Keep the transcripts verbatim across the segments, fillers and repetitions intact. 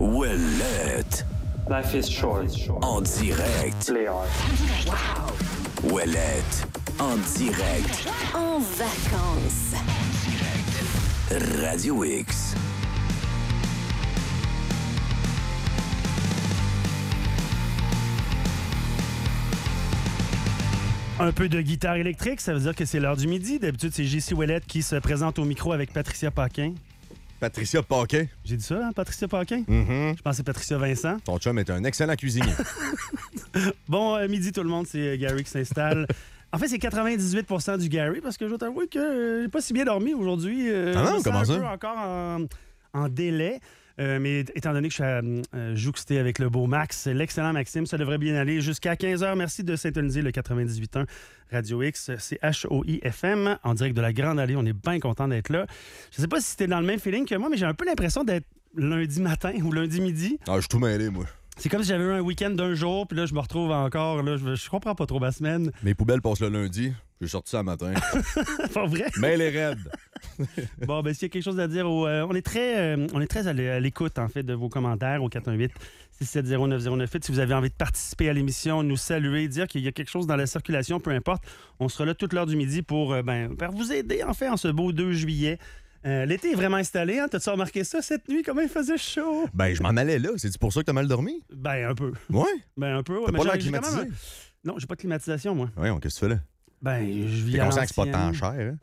Ouellette. Life is short. En direct. Play hard. Wow. Ouellette. En direct. En vacances. Radio X. Un peu de guitare électrique, ça veut dire que c'est l'heure du midi. D'habitude, c'est J C Ouellette qui se présente au micro avec Patricia Paquin. Patricia Paquin. J'ai dit ça, hein, Patricia Paquin? Mm-hmm. Je pense que c'est Patricia Vincent. Ton chum est un excellent cuisinier. Bon, euh, midi tout le monde, c'est euh, Gary qui s'installe. En fait, c'est quatre-vingt-dix-huit pour cent du Gary parce que je dois t'avouer que euh, j'ai pas si bien dormi aujourd'hui. Euh, Ah non, je me sens comment un ça? peu encore en, en délai. Euh, mais étant donné que je suis à, euh, jouxté avec le beau Max, l'excellent Maxime, ça devrait bien aller jusqu'à quinze heures. Merci de syntoniser le quatre-vingt-dix-huit point un Radio X. C'est H O I F M en direct de la Grande Allée. On est bien content d'être là. Je sais pas si c'était dans le même feeling que moi, mais j'ai un peu l'impression d'être lundi matin ou lundi midi. Ah, je suis tout mêlé, moi. C'est comme si j'avais eu un week-end d'un jour, puis là, je me retrouve encore. Là, je, je comprends pas trop ma semaine. Mes poubelles passent le lundi. J'ai sorti ça le matin. Pas vrai? Mais les raides. Bon, ben s'il y a quelque chose à dire, au, euh, on est très, euh, on est très à l'é- à l'écoute, en fait, de vos commentaires au quatre un huit six sept zéro neuf zéro neuf huit. Si vous avez envie de participer à l'émission, nous saluer, dire qu'il y a quelque chose dans la circulation, peu importe, on sera là toute l'heure du midi pour, euh, ben, pour vous aider, en fait, en ce beau deux juillet. Euh, l'été est vraiment installé, hein? T'as-tu remarqué ça cette nuit? Comment il faisait chaud? Ben, je m'en allais là. C'est pour ça que t'as mal dormi? Ben, un peu. Ouais. Ben, un peu, ouais. T'as Mais pas j'ai- l'air j'ai quand même climatisé? un- Non, j'ai pas de climatisation, moi. Ouais, qu'est-ce que tu fais là? Ben, je vis T'es à conscient que c'est pas tant l'ancienne. cher, hein?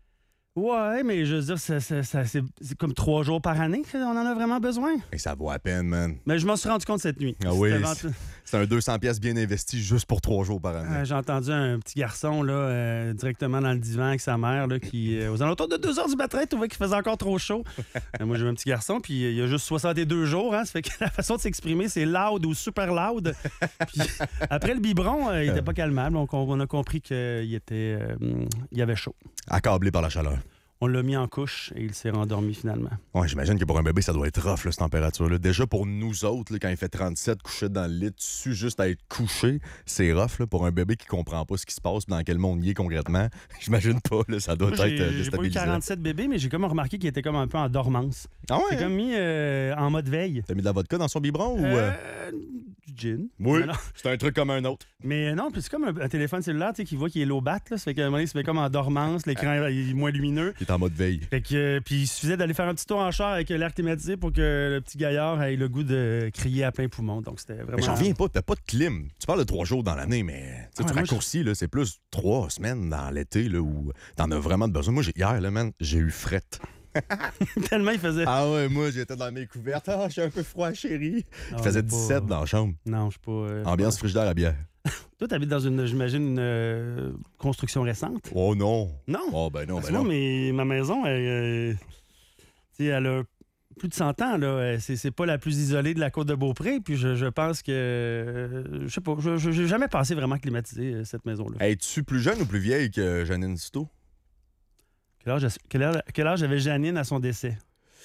Ouais, mais je veux dire, ça- ça- ça- c'est c'est comme trois jours par année qu'on en a vraiment besoin. Et ça vaut à peine, man. Mais je m'en suis rendu compte cette nuit. Ah oui, C'était c'est vent- c'est un deux cents pièces bien investi juste pour trois jours par année. Euh, J'ai entendu un petit garçon là, euh, directement dans le divan avec sa mère là, qui, euh, aux alentours de deux heures du matin, trouvait qu'il faisait encore trop chaud. Euh, moi, j'ai un petit garçon, puis euh, il a juste soixante-deux jours. Hein, ça fait que la façon de s'exprimer, c'est loud ou super loud. Puis, après le biberon, euh, il était pas calmable. Donc, on, on a compris qu'il était, euh, il avait chaud. Accablé par la chaleur. On l'a mis en couche et il s'est rendormi finalement. Ouais, j'imagine que pour un bébé, ça doit être rough, là, cette température-là. Déjà, pour nous autres, là, quand il fait trente-sept, couché dans le lit, dessus, juste à être couché, c'est rough, là, pour un bébé qui comprend pas ce qui se passe, dans quel monde il est concrètement. J'imagine pas, là, ça doit Moi, être j'ai euh, j'ai pas eu déstabilisant. quarante-sept bébés, mais j'ai comme remarqué qu'il était comme un peu en dormance. Ah ouais? C'est hein? comme mis euh, en mode veille. T'as mis de la vodka dans son biberon ou... euh? Euh, du gin. Oui, Mais non. c'est un truc comme un autre. Mais non, puis c'est comme un, un téléphone cellulaire, tu sais, qui voit qu'il est low bat, là. Ça fait qu'à un moment donné, il se met comme en dormance, l'écran il est moins lumineux. Il est en mode veille. Fait que, euh, puis il suffisait d'aller faire un petit tour en char avec l'air climatisé pour que le petit gaillard ait le goût de crier à plein poumon. Donc c'était vraiment... Mais j'en reviens pas, t'as pas de clim. Tu parles de trois jours dans l'année, mais tu sais, Ah, tu moi, raccourcis, là, c'est plus trois semaines dans l'été là, où t'en as vraiment besoin. Moi, j'ai- hier, là, man, j'ai eu frette. Tellement il faisait... Ah ouais, moi, j'étais dans mes couvertes. Ah, j'ai un peu froid, chérie. Non, Il faisait mais pas- dix-sept dans la chambre. Non, je suis pas... euh, Ambiance frigidaire à bière. Toi, t'habites dans une, j'imagine, une euh, construction récente? Oh non. Non. Oh ben non, Parce ben que moi, non. mais ma maison, elle, euh, tu sais, elle a plus de cent ans. Là. C'est, c'est pas la plus isolée de la côte de Beaupré. Puis je, je pense que... euh, je sais pas, je, je- j'ai jamais pensé vraiment climatiser euh, cette maison-là. Es-tu plus jeune ou plus vieille que Janine Cito? Quel âge, quel, âge, quel âge avait Janine à son décès?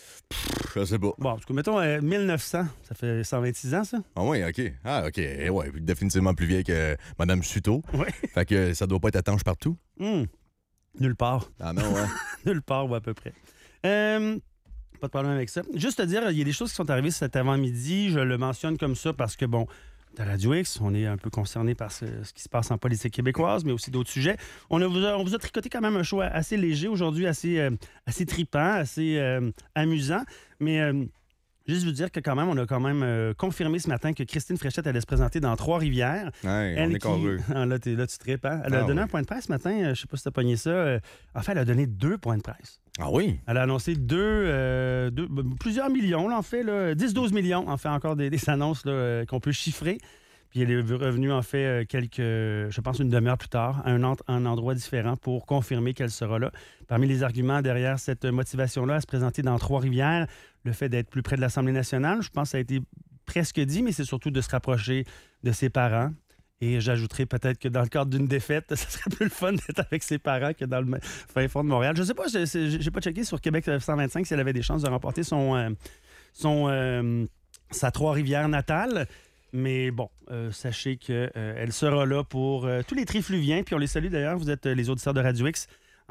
Je sais pas. Bon, en tout cas, mettons euh, mille neuf cents. Ça fait cent vingt-six ans, ça? Ah ouais, OK. Ah, OK. Eh ouais, définitivement plus vieille que Madame Suto. Oui. Fait que ça doit pas être étanche partout. Hum. Nulle part. Ah non, ouais. Nulle part, ou à peu près. Euh, pas de problème avec ça. Juste te dire, il y a des choses qui sont arrivées cet avant-midi. Je le mentionne comme ça parce que, bon, à Radio X, on est un peu concerné par ce, ce qui se passe en politique québécoise, mais aussi d'autres sujets. On, a, vous a- on vous a tricoté quand même un show assez léger aujourd'hui, assez, euh, assez tripant, assez euh, amusant. Mais euh, juste vous dire que quand même, on a quand même euh, confirmé ce matin que Christine Fréchette allait se présenter dans Trois-Rivières. Ouais, on Elle est qui- convaincus. Ah, là, t'es- là, tu tripes, hein? Elle a Ah, donné oui. un point de presse ce matin. euh, Je sais pas si t'as pogné ça. euh, En fait, elle a donné deux points de presse. Ah oui? Elle a annoncé deux, euh, deux- ben, plusieurs millions, là, en fait, là, dix douze millions, en fait, encore des, des annonces là, euh, qu'on peut chiffrer. Puis elle est revenue, en fait, euh, quelques, je pense, une demi-heure plus tard, à un, ent- un endroit différent pour confirmer qu'elle sera là. Parmi les arguments derrière cette motivation-là à se présenter dans Trois-Rivières, le fait d'être plus près de l'Assemblée nationale, je pense que ça a été presque dit, mais c'est surtout de se rapprocher de ses parents. Et j'ajouterais peut-être que dans le cadre d'une défaite, ça serait plus le fun d'être avec ses parents que dans le fin fond de Montréal. Je sais pas, je- c'est- j'ai pas checké sur Québec cent vingt-cinq si elle avait des chances de remporter son, euh, son, euh, sa Trois-Rivières natale. Mais bon, euh, sachez qu'elle sera là pour euh, tous les trifluviens. Puis on les salue d'ailleurs, vous êtes euh, les auditeurs de Radio X.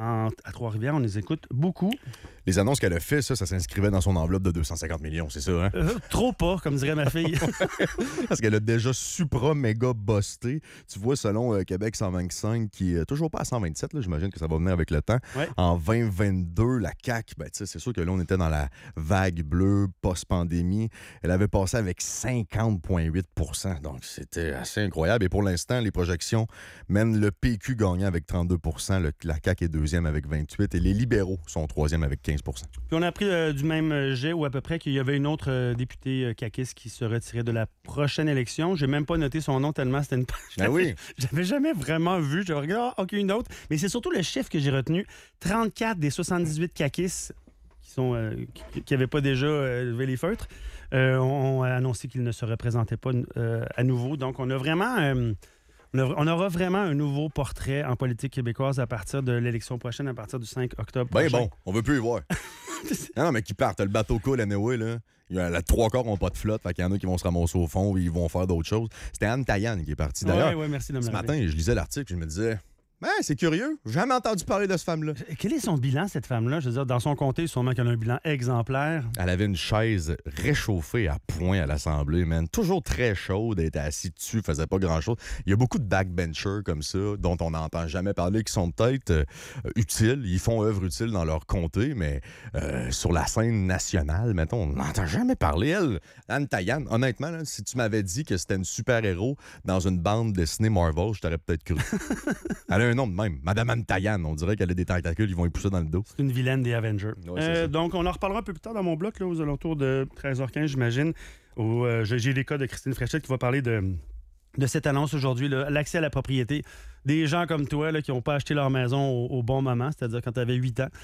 en, à Trois-Rivières, on les écoute beaucoup. Les annonces qu'elle a fait, ça, ça s'inscrivait dans son enveloppe de deux cent cinquante millions, c'est ça, hein? Euh, trop pas, comme dirait ma fille. Parce qu'elle a déjà supra méga busté. Tu vois, selon euh, Québec cent vingt-cinq, qui est toujours pas à cent vingt-sept, là, j'imagine que ça va venir avec le temps. Ouais. En vingt vingt-deux, la C A Q, ben, c'est sûr que là, on était dans la vague bleue post-pandémie. Elle avait passé avec cinquante virgule huit pour cent. Donc, c'était assez incroyable. Et pour l'instant, les projections mènent le P Q gagnant avec trente-deux pour cent, le, la C A Q est deuxième avec vingt-huit et les libéraux sont troisième avec quinze pour cent. Puis on a appris euh, du même jet ou à peu près qu'il y avait une autre euh, députée euh, caquiste qui se retirait de la prochaine élection. J'ai même pas noté son nom tellement c'était une page. Ben oui. J'avais jamais vraiment vu. Je regarde, ah, OK, une autre. Mais c'est surtout le chiffre que j'ai retenu. trente-quatre des soixante-dix-huit caquistes qui sont euh, qui n'avaient pas déjà euh, levé les feutres euh, ont annoncé qu'ils ne se représentaient pas euh, à nouveau. Donc, on a vraiment... Euh, On aura vraiment un nouveau portrait en politique québécoise à partir de l'élection prochaine, à partir du cinq octobre Ben prochain. bon, on veut plus y voir. non, non, mais qui partent. Le bateau coule, anyway, là. Il y a, la trois quarts n'ont pas de flotte, fait qu'il y en a qui vont se ramasser au fond et ils vont faire d'autres choses. C'était Anne Taillane qui est partie. D'ailleurs, ouais, ouais, merci de me ce le matin, je lisais l'article et je me disais... Ben, c'est curieux. J'ai jamais entendu parler de cette femme-là. Quel est son bilan, cette femme-là? Je veux dire, dans son comté, sûrement qu'elle a un bilan exemplaire. Elle avait une chaise réchauffée à point à l'Assemblée, man. Toujours très chaude. Elle était assise dessus, faisait pas grand-chose. Il y a beaucoup de backbenchers comme ça, dont on n'entend jamais parler, qui sont peut-être euh, utiles. Ils font œuvre utile dans leur comté, mais euh, sur la scène nationale, mettons, on n'entend jamais parler. Elle, Anne Taillane, honnêtement, là, si tu m'avais dit que c'était une super-héros dans une bande dessinée Marvel, je t'aurais peut-être cru. Elle a un nom de même. Madame Anne Taillane, on dirait qu'elle a des tentacules, ils vont y pousser dans le dos. C'est une vilaine des Avengers. Ouais, euh, donc, on en reparlera un peu plus tard dans mon bloc, là, aux alentours de treize heures quinze, j'imagine, où euh, j'ai les cas de Christine Fréchette qui va parler de, de cette annonce aujourd'hui, là, l'accès à la propriété. Des gens comme toi là, qui n'ont pas acheté leur maison au, au bon moment, c'est-à-dire quand tu avais huit ans,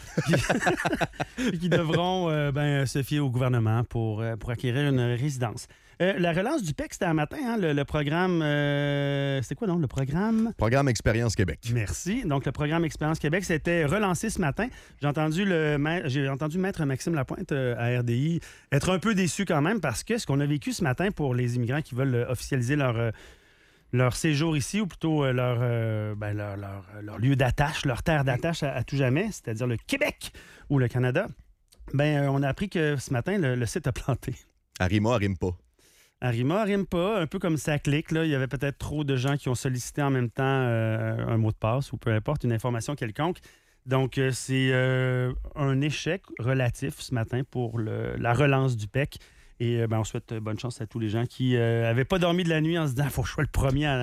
puis qui devront euh, ben, se fier au gouvernement pour, euh, pour acquérir une résidence. Euh, la relance du P E C, c'était un matin, hein, le, le programme... Euh, c'était quoi, non? Le programme... Programme Expérience Québec. Merci. Donc, le programme Expérience Québec, c'était relancé ce matin. J'ai entendu, le, j'ai entendu Maître Maxime Lapointe euh, à R D I être un peu déçu quand même parce que ce qu'on a vécu ce matin pour les immigrants qui veulent euh, officialiser leur... Euh, leur séjour ici, ou plutôt euh, leur, euh, ben, leur, leur, leur lieu d'attache, leur terre d'attache à, à tout jamais, c'est-à-dire le Québec ou le Canada, ben, euh, on a appris que ce matin, le, le site a planté. Arima, Arime pas. Arima, Arime pas, un peu comme ça clique. Là. Il y avait peut-être trop de gens qui ont sollicité en même temps euh, un mot de passe ou peu importe, une information quelconque. Donc, euh, c'est euh, un échec relatif ce matin pour le, la relance du P E C. Et euh, ben, on souhaite bonne chance à tous les gens qui n'avaient euh, pas dormi de la nuit en se disant « faut que je sois le premier à... »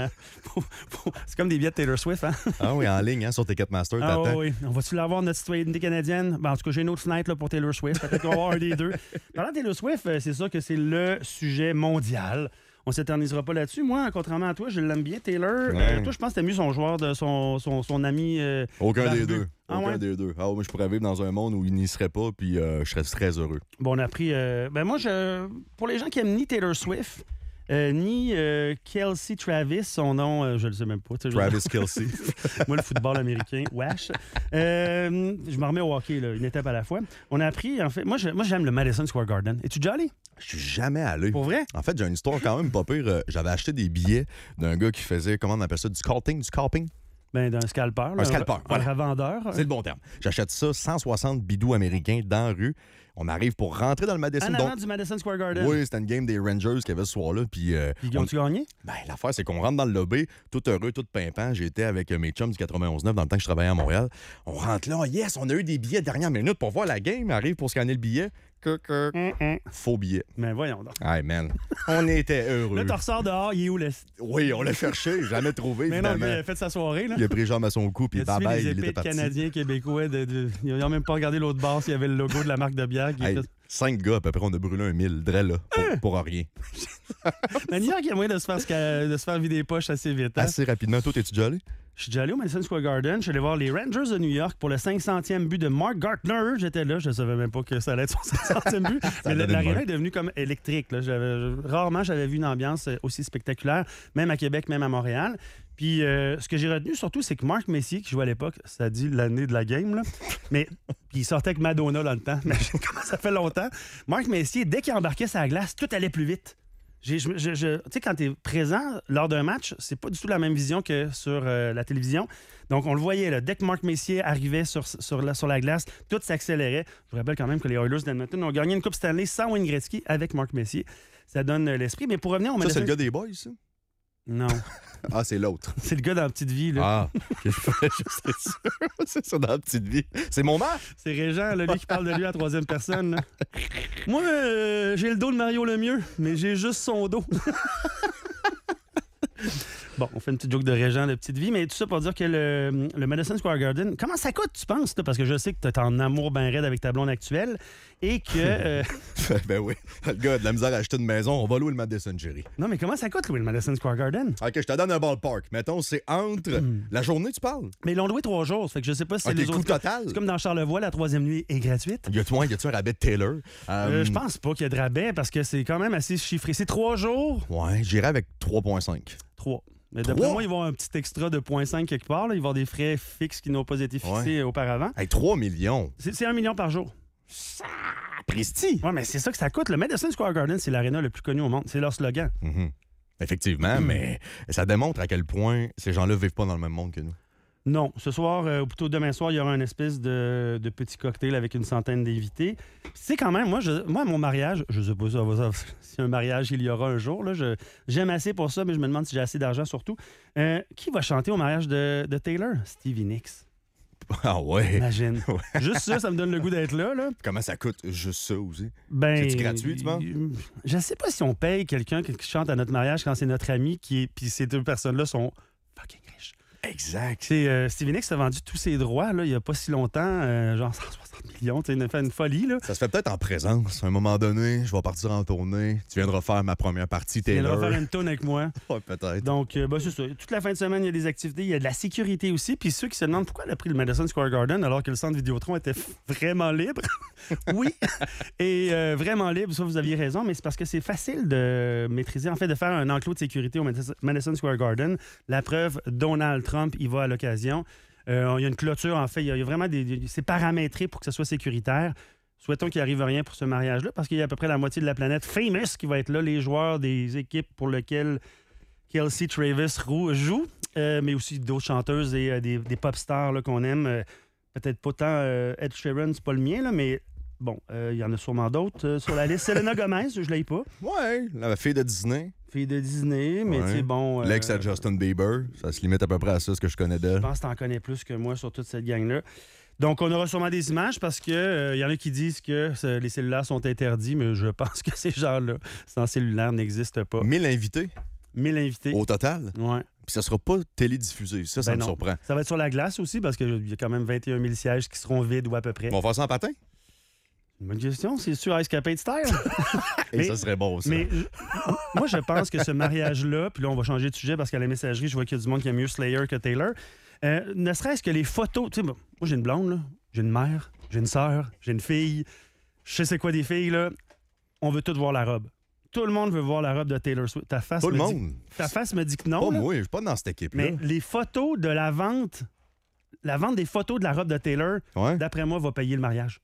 C'est comme des billets de Taylor Swift, hein? Ah oui, en ligne, hein, sur Ticketmaster, ah, t'attends. Oui, on va-tu l'avoir, notre citoyenneté canadienne? Ben, en tout cas, j'ai une autre fenêtre là, pour Taylor Swift. Peut-être qu'on va avoir un des deux. Parlant de Taylor Swift, c'est sûr que c'est le sujet mondial. On ne s'éternisera pas là-dessus. Moi, contrairement à toi, je l'aime bien, Taylor. Ouais. Euh, toi, je pense que c'était mieux son joueur, de son, son, son ami. Euh, Aucun barbu. des deux. Ah, Aucun ouais? des deux. Ah, moi, je pourrais vivre dans un monde où il n'y serait pas, puis euh, je serais très heureux. Bon, on a pris. Euh, ben, moi, je, pour les gens qui aiment ni Taylor Swift, euh, ni euh, Kelsey Travis, son nom, euh, je ne le sais même pas. Travis je... Kelsey. Moi, le football américain, wesh. Euh, je me remets au hockey, là, une étape à la fois. On a appris, en fait. Moi, je, moi j'aime le Madison Square Garden. Es-tu déjà allé? Je suis jamais allé. Pour vrai? En fait, j'ai une histoire quand même pas pire. J'avais acheté des billets d'un gars qui faisait, comment on appelle ça, du scalping, du scalping? Ben, d'un scalper. Un là, scalper, un, voilà. Un revendeur. C'est le bon terme. J'achète ça, cent soixante bidous américains dans la rue. On arrive pour rentrer dans le Madison. En avant donc... du Madison Square Garden. Oui, c'était une game des Rangers qu'il y avait ce soir-là. Puis, euh, Puis ont-tu on... gagné? Ben, l'affaire, c'est qu'on rentre dans le lobby, tout heureux, tout pimpant. J'étais avec mes chums du quatre-vingt-onze neuf dans le temps que je travaillais à Montréal. On rentre là, yes, on a eu des billets dernière minute pour voir la game. On arrive pour scanner le billet. Mm-mm. Faux billet. Mais voyons donc. Hey, man. On était heureux. Là, tu ressors dehors, il est où le... Oui, on l'a cherché, jamais trouvé. Mais évidemment. non, il a fait sa soirée. Là. Il a pris jambe à son cou, puis bye bye, il était parti. Canadiens, québécois, de, de... ils n'ont même pas regardé l'autre bar s'il y avait le logo de la marque de bière. Qui hey, était... Cinq gars, à peu près, on a brûlé un mille, dre là, pour, hein? pour rien. Mais New York, il y a moyen de se faire, de se faire vider les poches assez vite. Hein? Assez rapidement. Toi, t'es-tu déjà allé? Je suis déjà allé au Madison Square Garden. Je suis allé voir les Rangers de New York pour le cinq centième but de Mark Gartner. J'étais là. Je ne savais même pas que ça allait être son cinq centième but. Mais l'aréna est devenue comme électrique. Là. J'avais, rarement, j'avais vu une ambiance aussi spectaculaire, même à Québec, même à Montréal. Puis euh, ce que j'ai retenu surtout, c'est que Marc Messier, qui jouait à l'époque, ça dit l'année de la game, là, mais puis il sortait avec Madonna dans le temps. Mais ça fait longtemps. Marc Messier, dès qu'il embarquait sa glace, tout allait plus vite. j'ai, je, je, je- tu sais, quand tu es présent lors d'un match, c'est pas du tout la même vision que sur euh, la télévision. Donc, on le voyait, là, dès que Mark Messier arrivait sur, sur, la, sur la glace, tout s'accélérait. Je vous rappelle quand même que les Oilers d'Edmonton ont gagné une Coupe Stanley sans Wayne Gretzky avec Mark Messier. Ça donne euh, l'esprit. Mais pour revenir au Ça, c'est Madison... le gars des boys, ça? Non, Ah, c'est l'autre. c'est le gars dans la petite vie. Là. Ah, je serais sûr. C'est ça dans la petite vie. C'est mon match. C'est Régent, là, lui qui parle de lui à la troisième personne. là. Moi, euh, j'ai le dos de Mario Lemieux, mais j'ai juste son dos. Bon, on fait une petite joke de Régent de petite vie, mais tout ça pour dire que le, le Madison Square Garden, comment ça coûte, tu penses? Toi? Parce que je sais que tu es en amour ben raide avec ta blonde actuelle et que... euh, Ben oui. Le gars a de la misère à acheter une maison. On va louer le Madison, Jerry. Non, mais comment ça coûte, louer le Madison Square Garden? OK, je te donne un ballpark. Mettons, c'est entre... La journée, tu parles? Mais ils l'ont loué trois jours, fait que je sais pas si c'est OK, les coût autres... total. C'est comme dans Charlevoix, la troisième nuit est gratuite. Y a-tu ouais, y a-tu un rabais de Taylor? Euh, Euh, je pense pas qu'il y a de rabais parce que c'est quand même assez chiffré. C'est trois jours, Ouais, j'irais avec trois virgule cinq. trois. Mais d'après Trois? moi, ils vont avoir un petit extra de zéro virgule cinq quelque part. Là. Ils vont avoir des frais fixes qui n'ont pas été fixés auparavant. Hey, trois millions. C'est c'est un million par jour. Pristi. Ouais, mais c'est ça que ça coûte. Le Madison Square Garden, c'est l'aréna le plus connu au monde. C'est leur slogan. Mhm. Effectivement, mais ça démontre à quel point ces gens-là vivent pas dans le même monde que nous. Non, ce soir, euh, ou plutôt demain soir, il y aura un espèce de, de petit cocktail avec une centaine d'invités. C'est quand même, moi, je, moi, mon mariage, je sais pas ça, ça, si un mariage il y aura un jour, là, je- j'aime assez pour ça, mais je me demande si j'ai assez d'argent surtout. Euh, qui va chanter au mariage de, de Taylor? Stevie Nicks. Ah ouais. Imagine. Juste ça, ça me donne le goût d'être là. là. Comment ça coûte juste ça aussi? Ben, C'est-tu gratuit, tu penses? Je sais pas si on paye quelqu'un qui chante à notre mariage quand c'est notre ami, qui est, puis ces deux personnes-là sont fucking riches. Exact. C'est, euh, Stevie Nicks a vendu tous ses droits là, il n'y a pas si longtemps, euh, genre cent soixante millions. Il a fait une folie. Là. Ça se fait peut-être en présence. À un moment donné, je vais partir en tournée. Tu viendras faire ma première partie, Il viendra Taylor. faire une tourne avec moi. Ouais, peut-être. Donc, euh, bah, c'est ça. Toute la fin de semaine, il y a des activités. Il y a de la sécurité aussi. Puis ceux qui se demandent pourquoi elle a pris le Madison Square Garden alors que le centre Vidéotron était f- vraiment libre. Oui. Et euh, vraiment libre, ça, vous aviez raison. Mais c'est parce que c'est facile de maîtriser, en fait, de faire un enclos de sécurité au Madison Madison Square Garden. La preuve, Donald Trump y va à l'occasion. Euh, il y a une clôture, en fait. Il y a, il y a vraiment des, des- c'est paramétré pour que ce soit sécuritaire. Souhaitons qu'il n'arrive rien pour ce mariage-là, parce qu'il y a à peu près la moitié de la planète famous qui va être là, les joueurs des équipes pour lesquelles Kelsey Travis rou- joue, euh, mais aussi d'autres chanteuses et euh, des, des pop stars là, qu'on aime. Euh, peut-être pas tant euh, Ed Sheeran, c'est pas le mien, là, mais bon, euh, il y en a sûrement d'autres euh, sur la liste. Selena Gomez, je l'ai pas. Ouais, la fille de Disney. Fille de Disney, mais Ouais. tu sais, bon... euh, L'ex à Justin Bieber. Ça se limite à peu près à ça, ce que je connais Je d'elle. pense que tu en connais plus que moi sur toute cette gang-là. Donc, on aura sûrement des images parce qu'il y en a qui disent que euh, les cellulaires sont interdits, mais je pense que ces gens-là, sans cellulaire, n'existent pas. mille invités mille invités. au total. Ouais. Puis ça sera pas télédiffusé. Ça, ça Ben me non. surprend. Ça va être sur la glace aussi parce qu'il y a quand même vingt et un mille sièges qui seront vides ou à peu près. On va faire ça en patin? Une bonne question, c'est sur Ice Capade Style? Et Mais- ça serait bon, ça. Mais euh, moi, je pense que ce mariage-là, puis là, on va changer de sujet parce qu'à la messagerie, je vois qu'il y a du monde qui aime mieux Slayer que Taylor. Euh, ne serait-ce que les photos. Tu sais, moi, j'ai une blonde, là. J'ai une mère, j'ai une sœur, j'ai une fille. Je sais c'est quoi des filles, là. On veut toutes voir la robe. Tout le monde veut voir la robe de Taylor Swift. Ta face Pas le me dit- monde. ta face me dit que non. Pas là. moi, je suis pas dans cette équipe-là. Mais les photos de la vente, la vente des photos de la robe de Taylor, Ouais. d'après moi, va payer le mariage.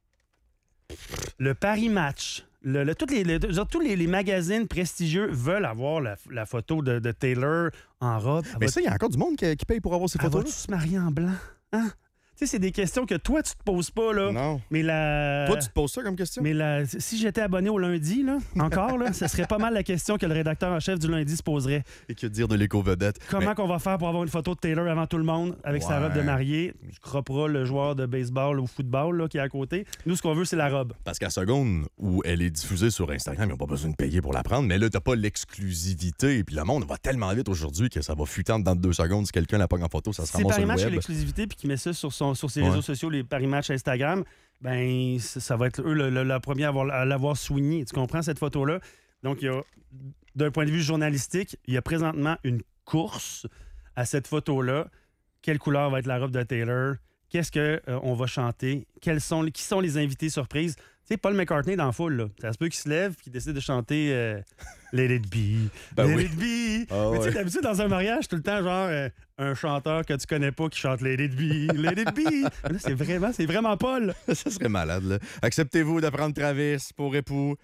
Le Paris Match, le, le- toutes les, le- genre, tous les, les magazines prestigieux veulent avoir la, la photo de, de Taylor en robe. Elle Mais va- ça, il y a encore du monde qui, qui paye pour avoir ces elle photos-là. va-tu se marier en blanc? Hein? Tu sais, c'est des questions que toi, tu te poses pas, là. Non. Mais la... Toi, tu te poses ça comme question? Mais la... si j'étais abonné au lundi, là, encore, là, ce serait pas mal la question que le rédacteur en chef du lundi se poserait. Et que dire de l'éco-vedette? Comment Mais- qu'on va faire pour avoir une photo de Taylor avant tout le monde avec sa Ouais. robe de mariée? Tu cropperas le joueur de baseball ou football là, qui est à côté. Nous, ce qu'on veut, c'est la robe. Parce qu'à la seconde où elle est diffusée sur Instagram, ils n'ont pas besoin de payer pour la prendre. Mais là, t'as pas l'exclusivité. Et puis le monde va tellement vite aujourd'hui que ça va fuiter en dedans de deux secondes. Si quelqu'un la pogne en photo, ça se Si ramasse Paris sur le Match a web. l'exclusivité puis qu'il met ça sur, son, sur ses Ouais. réseaux sociaux, les Paris Match Instagram, ben ça, ça va être eux le, le- la première à, avoir- à l'avoir souligné. Tu comprends cette photo-là? Donc, il y a, d'un point de vue journalistique, il y a présentement une course à cette photo-là. Quelle couleur va être la robe de Taylor? Qu'est-ce qu'on va chanter? Quels sont, qui sont les invités surprises? Tu sais, Paul McCartney dans la foule, là. Ça se peut qu'il se lève et qu'il décide de chanter euh, Let It Be, Ben Let oui. It Be. Ah Mais tu sais, ouais. d'habitude, dans un mariage, tout le temps, genre, euh, un chanteur que tu connais pas qui chante Let It Be, Let It Be. Mais là, c'est vraiment, c'est vraiment Paul. Ça serait malade, là. Acceptez-vous de prendre Travis pour époux?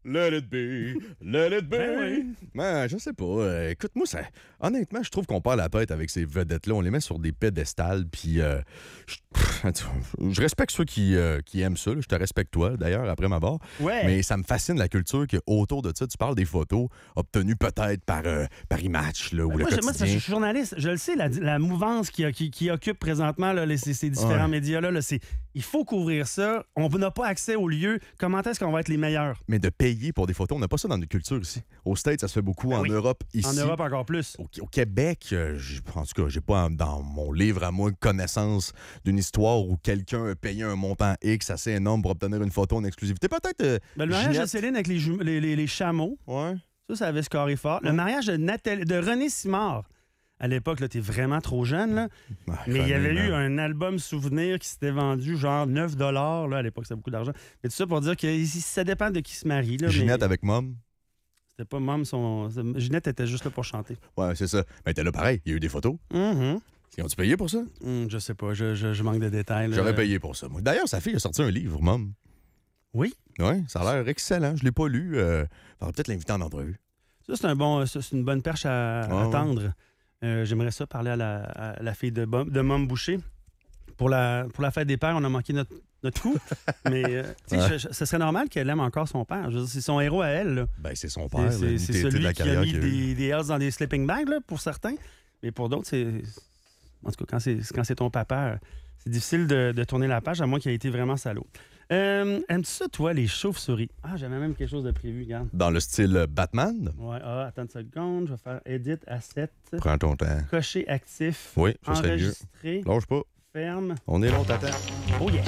Let it be, let it be. Ben oui. Ben, je sais pas. Euh, écoute, moi, ça, honnêtement, je trouve qu'on perd la tête avec ces vedettes-là. On les met sur des pédestals, puis euh, je, je respecte ceux qui, euh, qui aiment ça. Là. Je te respecte toi, d'ailleurs, après ma barre. Ouais. Mais ça me fascine la culture qu'il y a autour de ça. Tu parles des photos obtenues peut-être par euh, Paris Match là, ou Ben, le moi, je, quotidien. moi, c'est- je suis journaliste, je le sais, la, la mouvance qui, qui, qui occupe présentement là, les, ces, ces différents Ouais. médias-là, là, c'est il faut couvrir ça. On n'a pas accès au lieu. Comment est-ce qu'on va être les meilleurs? Mais de payer pour des photos, on n'a pas ça dans notre culture ici. Au States, ça se fait beaucoup. Ben en oui. Europe, ici. En Europe, encore plus. Au, au Québec, euh, j'ai- en tout cas, j'ai pas dans mon livre à moi connaissance d'une histoire où quelqu'un a payé un montant X assez énorme pour obtenir une photo en exclusivité. Peut-être. euh, Ben, le mariage de Ginette. Céline avec les, jume- les, les- les chameaux, Ouais. ça, ça avait scoré fort. Le mariage de, Nathalie- de René Simard, à l'époque, là, t'es vraiment trop jeune, là. Ouais, Mais il y avait René, eu man. un album souvenir qui s'était vendu genre neuf dollars. Là, à l'époque, c'était beaucoup d'argent. Mais tout ça pour dire que ici, ça dépend de qui se marie. Là, Ginette mais avec Mom. c'était pas Mom, son... Ginette était juste là pour chanter. Ouais, c'est ça. Mais t'es là pareil. Il y a eu des photos. Mhm. Ils ont-tu payé pour ça? Hum, je sais pas, je, je- je manque de détails. là. J'aurais payé pour ça. moi. D'ailleurs, sa fille a sorti un livre, Mom. Oui. Ouais, ça a l'air excellent. Je l'ai pas lu. Euh... Faudrait peut-être l'inviter en entrevue. Ça, c'est un bon, ça, c'est une bonne perche à, à Ouais, ouais. tendre. Euh, J'aimerais ça parler à la, à la fille de, Bom- de Mom Boucher. Pour la, pour la fête des pères, on a manqué notre, notre coup. Mais euh, tu sais, Ouais. je- je- ce serait normal qu'elle aime encore son père. Je veux dire, c'est son héros à elle. là. Ben, c'est son C'est- père. C'est là, c'est l'unité de celui la qui a carrière mis qu'il a eue. des, des Hells dans des sleeping bags là, pour certains. Mais pour d'autres, c'est. En tout cas, quand c'est quand c'est ton papa, euh, c'est difficile de, de tourner la page, à moins qu'il ait été vraiment salaud. Euh, Aimes-tu ça, toi, les chauves-souris? Ah, j'avais même quelque chose de prévu, regarde. Dans le style euh, Batman. Ouais, ah, attends une seconde, je vais faire Edit Asset, Prends ton temps. cocher actif, Oui, ça serait mieux. enregistrer, Lâche pas. ferme. On est là, on t'attend. Oh yeah!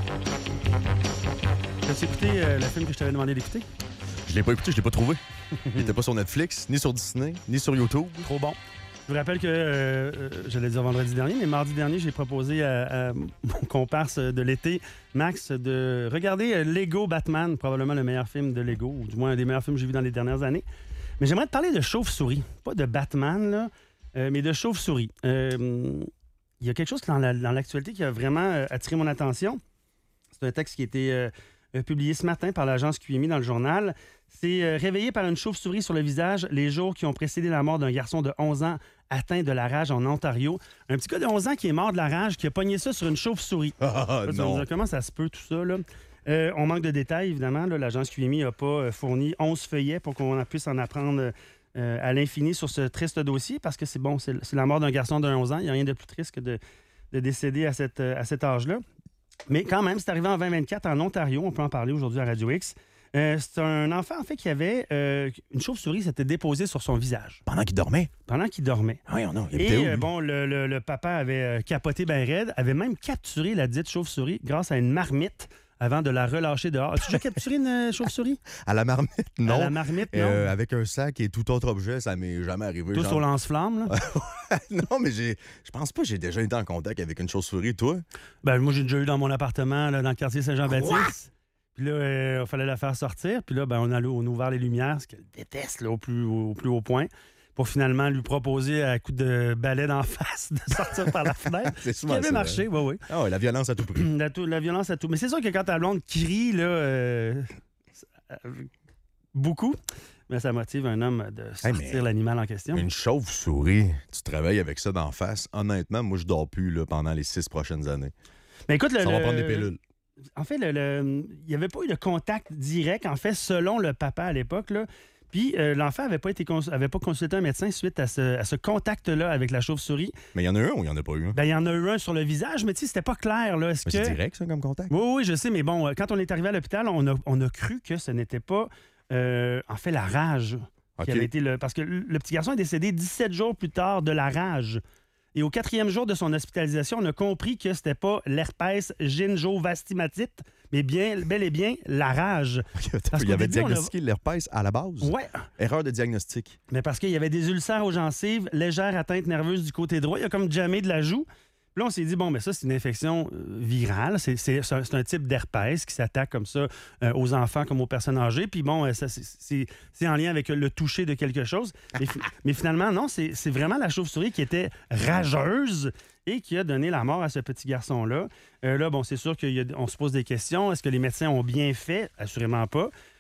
As-tu écouté euh, le film que je t'avais demandé d'écouter? Je l'ai pas écouté, je l'ai pas trouvé. Il était pas sur Netflix, ni sur Disney, ni sur YouTube. Trop bon. Je vous rappelle que, euh, euh, j'allais dire vendredi dernier, mais mardi dernier, j'ai proposé à, à mon comparse de l'été, Max, de regarder euh, Lego Batman, probablement le meilleur film de Lego, ou du moins un des meilleurs films que j'ai vu dans les dernières années. Mais j'aimerais te parler de chauve-souris. Pas de Batman, là, euh, mais de chauve-souris. Euh, Il y a quelque chose dans la- dans l'actualité qui a vraiment euh, attiré mon attention. C'est un texte qui a été euh, euh, publié ce matin par l'agence Q M I dans le journal. C'est euh, réveillé par une chauve-souris sur le visage les jours qui ont précédé la mort d'un garçon de onze ans atteint de la rage en Ontario. Un petit gars de onze ans qui est mort de la rage, qui a pogné ça sur une chauve-souris. Ah, Là, tu vas me non. dire, comment ça se peut, tout ça? Là? Euh, on manque de détails, évidemment. là. L'agence Q M I n'a pas euh, fourni onze feuillets pour qu'on puisse en apprendre euh, à l'infini sur ce triste dossier, parce que c'est bon, c'est c'est la mort d'un garçon de onze ans. Il n'y a rien de plus triste que de, de décéder à, cette, euh, à cet âge-là. Mais quand même, c'est arrivé en vingt vingt-quatre en Ontario. On peut en parler aujourd'hui à Radio X. Euh, c'est un enfant, en fait, qui avait euh, une chauve-souris s'était déposée sur son visage Pendant qu'il dormait. pendant qu'il dormait. Oui, non, il habitait Et où, euh, lui? bon, le, le- le papa avait euh, capoté ben raide, avait même capturé la dite chauve-souris grâce à une marmite avant de la relâcher dehors. As-tu déjà capturé une euh, chauve-souris? À la marmite, non. À la marmite, non? Euh, avec un sac et tout autre objet, ça m'est jamais arrivé. Tous genre- au lance-flamme, là? non, mais j'ai, je pense pas que j'ai déjà été en contact avec une chauve-souris, toi. Ben, moi, j'ai déjà eu dans mon appartement, là, dans le quartier Saint-Jean-Baptiste. Puis là, euh, il fallait la faire sortir. Puis là, ben, on, a, on a ouvert les lumières, ce qu'elle déteste là, au, plus, au plus haut point, pour finalement lui proposer à coup de balai d'en face de sortir par la fenêtre. C'est Ce qui souvent avait ça, marché, oui, oui. Ah ouais, la violence à tout prix. La, tou- la violence à tout. Mais c'est sûr que quand ta blonde crie, là, euh, euh, beaucoup, mais ça motive un homme de sortir mais- l'animal en question. Une chauve-souris, tu travailles avec ça d'en face. Honnêtement, moi, je dors plus là, pendant les six prochaines années. Mais écoute, le, Ça va le- prendre des pilules. En fait, le- le- il n'y avait pas eu de contact direct, en fait, selon le papa à l'époque, là. Puis euh, l'enfant n'avait pas, été cons- avait pas consulté un médecin suite à ce, à ce contact-là avec la chauve-souris. Mais il y en a un ou il n'y en a pas eu un? Ben, il y en a eu un sur le visage, mais tu sais, c'était pas clair, là. Est-ce Mais que... c'est direct, ça, comme contact? Oui, oui, je sais, mais bon, euh, quand on est arrivé à l'hôpital, on a, on a cru que ce n'était pas, euh, en fait, la rage qui OK. avait été le... Parce que le le petit garçon est décédé dix-sept jours plus tard de la rage. Et au quatrième jour de son hospitalisation, on a compris que c'était pas l'herpès gingivastimatite, mais bien, bel et bien la rage. Parce il qu'au y avait début, on a- diagnostiqué l'herpès à la base. Ouais, Erreur de diagnostic. mais parce qu'il y avait des ulcères aux gencives, légère atteinte nerveuse du côté droit, il a comme jamais de la joue. Puis là, on s'est dit, bon, mais ça, c'est une infection euh, virale. C'est, c'est- c'est un, c'est un type d'herpès qui s'attaque comme ça euh, aux enfants comme aux personnes âgées. Puis bon, euh, ça, c'est, c'est- c'est en lien avec le toucher de quelque chose. Mais, fi- mais finalement, non, c'est, c'est vraiment la chauve-souris qui était rageuse et qui a donné la mort à ce petit garçon-là. Euh, là, bon, c'est sûr qu'on se pose des questions. Est-ce que les médecins ont bien fait? Assurément pas.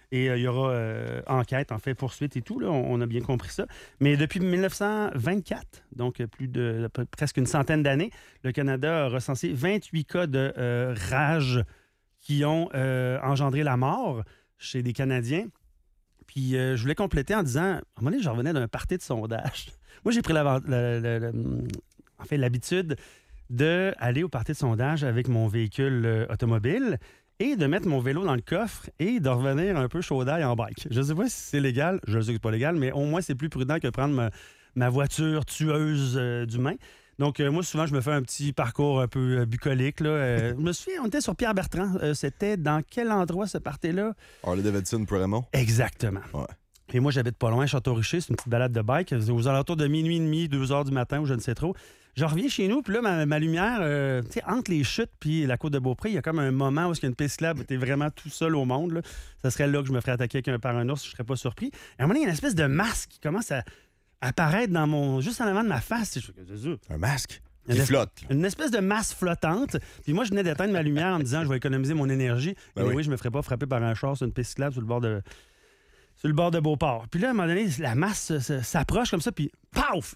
Et euh, il y aura euh, enquête, en fait, poursuite et tout. Là, on, on a bien compris ça. Mais depuis dix-neuf cent vingt-quatre, donc plus de presque une centaine d'années, le Canada a recensé vingt-huit cas de euh, rage qui ont euh, engendré la mort chez des Canadiens. Puis euh, je voulais compléter en disant, à un moment donné, je revenais d'un party de sondage. Moi, j'ai pris la, la, la, la, en fait, l'habitude d'aller au party de sondage avec mon véhicule euh, automobile et de mettre mon vélo dans le coffre et de revenir un peu chaud d'ail en bike. Je ne sais pas si c'est légal, je sais que c'est pas légal, mais au moins, c'est plus prudent que prendre ma, ma voiture tueuse euh, d'humains. Donc, euh, moi, souvent, je me fais un petit parcours un peu euh, bucolique. Là. Euh, je me souviens, on était sur Pierre-Bertrand. Euh, c'était dans quel endroit, ce party-là? Harley-Davidson, Prémont. Exactement. Ouais. Et moi, j'habite pas loin, Château-Richer. C'est une petite balade de bike. Aux alentours de minuit et demi, deux heures du matin, ou je ne sais trop. Je reviens chez nous, puis là, ma, ma lumière, euh, tu sais, entre les chutes puis la côte de Beaupré, il y a comme un moment où il y a une piste là, t'es vraiment tout seul au monde. Là. Ça serait là que je me ferais attaquer avec un, par un ours, je serais pas surpris. Et à un moment donné, il y a une espèce de masque qui commence à apparaître dans mon, juste en avant de ma face. Je, un masque une qui espèce, flotte. Une espèce de masse flottante. Puis moi, je venais d'éteindre ma lumière en me disant, je vais économiser mon énergie. Ben Et oui. oui, je me ferais pas frapper par un char sur une piste cyclable sur le bord de... sur le bord de Beauport. Puis là, à un moment donné, la masse s'approche comme ça, puis paf!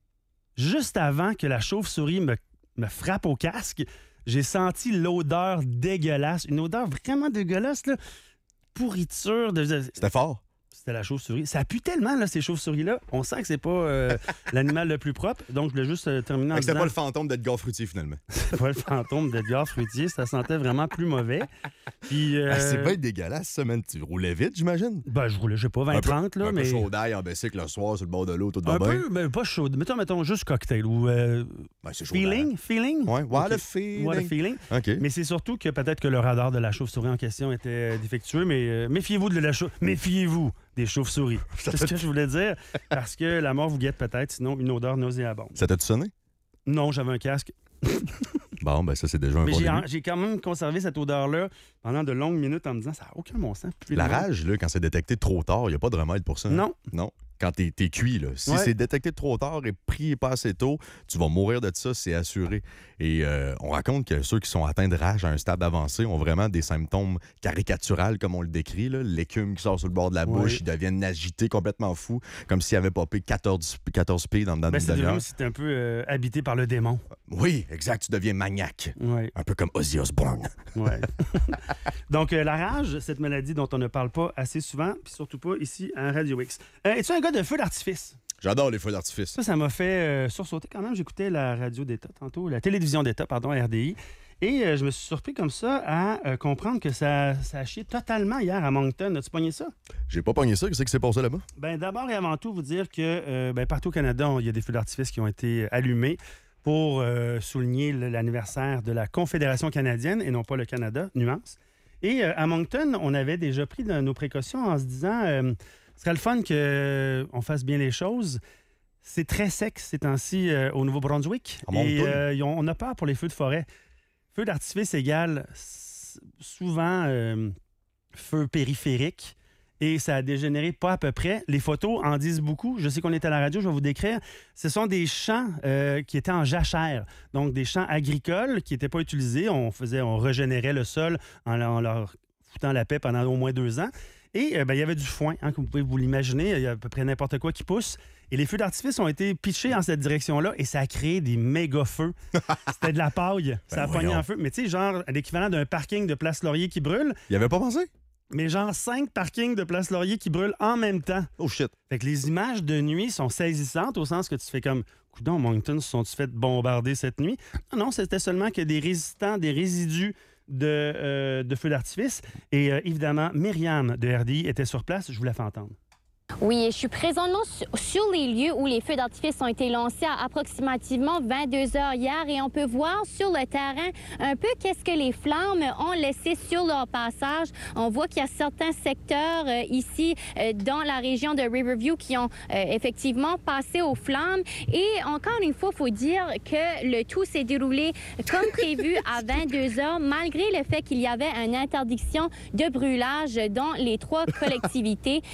Juste avant que la chauve-souris me, me frappe au casque, j'ai senti l'odeur dégueulasse. Une odeur vraiment dégueulasse, là. Pourriture. De... C'était fort. C'était la chauve-souris. Ça pue tellement, là, ces chauves-souris-là. On sent que c'est pas euh, l'animal le plus propre. Donc, je voulais juste euh, terminer en C'était disant... pas le fantôme d'Edgar Fruitier, finalement. C'était pas le fantôme d'Edgar Fruitier. Ça sentait vraiment plus mauvais. Puis, euh... ah, c'est bien dégueulasse, ça, man. Tu roulais vite, j'imagine? Ben, je roulais, je sais pas, vingt trente, là, un mais... peu chaud d'ail en bicycle le soir sur le bord de l'eau, tout va Un bien. peu, mais pas chaud. Mettons, mettons juste cocktail ou... Euh... Ben, c'est chaud feeling? d'ail. Feeling? Ouais, what Okay. a feeling. What a feeling. OK. Mais c'est surtout que peut-être que le radar de la chauve-souris en question était euh, défectueux, mais euh, méfiez-vous de la chauve... Méfiez-vous des chauves-souris. C'est ce que je voulais dire, parce que la mort vous guette peut-être, sinon une odeur nauséabonde. Ça t'a-tu sonné? Non, j'avais un casque. Bon, ben ça, c'est déjà un Mais bon j'ai, début. j'ai quand même conservé cette odeur-là pendant de longues minutes en me disant, ça n'a aucun bon sens. Puis La le- rage, là, quand c'est détecté trop tard, il n'y a pas de remède pour ça. hein? Non. Non. Quand t'es, t'es cuit, là. Si Ouais. c'est détecté trop tard et pris pas assez tôt, tu vas mourir de ça, c'est assuré. Et euh, on raconte que ceux qui sont atteints de rage à un stade avancé ont vraiment des symptômes caricaturales, comme on le décrit. Là. L'écume qui sort sur le bord de la bouche, Oui. ils deviennent agités, complètement fous, comme s'ils avaient popé quatorze, quatorze pieds dans, dans Ben, une c'est demi-heure. devenu si t'es un peu euh, habité par le démon. Oui, exact, tu deviens maniaque. Oui. Un peu comme Ozzy Osbourne. Ouais. Donc, euh, la rage, cette maladie dont on ne parle pas assez souvent, puis surtout pas ici à Radio X. Euh, es-tu un gars de feu d'artifice? J'adore les feux d'artifice. Ça, ça m'a fait euh, sursauter quand même. J'écoutais la radio d'État tantôt, la télévision d'État, pardon, R D I. Et euh, je me suis surpris comme ça à euh, comprendre que ça, ça a chié totalement hier à Moncton. As-tu pogné ça? J'ai pas pogné ça, qu'est-ce qui s'est passé là-bas? Bien, d'abord et avant tout, vous dire que euh, ben, partout au Canada, il y a des feux d'artifice qui ont été allumés pour euh, souligner l'anniversaire de la Confédération canadienne et non pas le Canada, nuance. Et euh, à Moncton, on avait déjà pris de nos précautions en se disant euh, ce serait le fun qu'on fasse bien les choses. C'est très sec ces temps-ci euh, au Nouveau-Brunswick. À Moncton? Et euh, ils ont- on a peur pour les feux de forêt. Feu d'artifice égale s- souvent euh, feu périphérique. Et ça a dégénéré pas à peu près. Les photos en disent beaucoup. Je sais qu'on est à la radio, je vais vous décrire. Ce sont des champs euh, qui étaient en jachère, donc des champs agricoles qui n'étaient pas utilisés. On faisait, on régénérait le sol en, en leur foutant la paix pendant au moins deux ans. Et euh, ben, il y avait du foin, hein, comme vous pouvez vous l'imaginer. Il y a à peu près n'importe quoi qui pousse. Et les feux d'artifice ont été pitchés en cette direction-là et ça a créé des méga feux. C'était de la paille. Ça a Ben pogné voyons. en feu. Mais tu sais, genre l'équivalent d'un parking de Place Laurier qui brûle, Il avait pas pensé? mais genre cinq parkings de Place Laurier qui brûlent en même temps. Oh shit. Fait que les images de nuit sont saisissantes au sens que tu fais comme coudonc, Moncton se sont-ils fait bombarder cette nuit? Non, non, c'était seulement que des résistants, des résidus de, euh, de feux d'artifice. Et euh, évidemment, Myriam de R D I était sur place. Je vous la fais entendre. Oui, je suis présentement su- sur les lieux où les feux d'artifice ont été lancés à approximativement vingt-deux heures hier et on peut voir sur le terrain un peu qu'est-ce que les flammes ont laissé sur leur passage. On voit qu'il y a certains secteurs euh, ici euh, dans la région de Riverview qui ont euh, effectivement passé aux flammes et encore une fois, il faut dire que le tout s'est déroulé comme prévu à vingt-deux heures malgré le fait qu'il y avait une interdiction de brûlage dans les trois collectivités.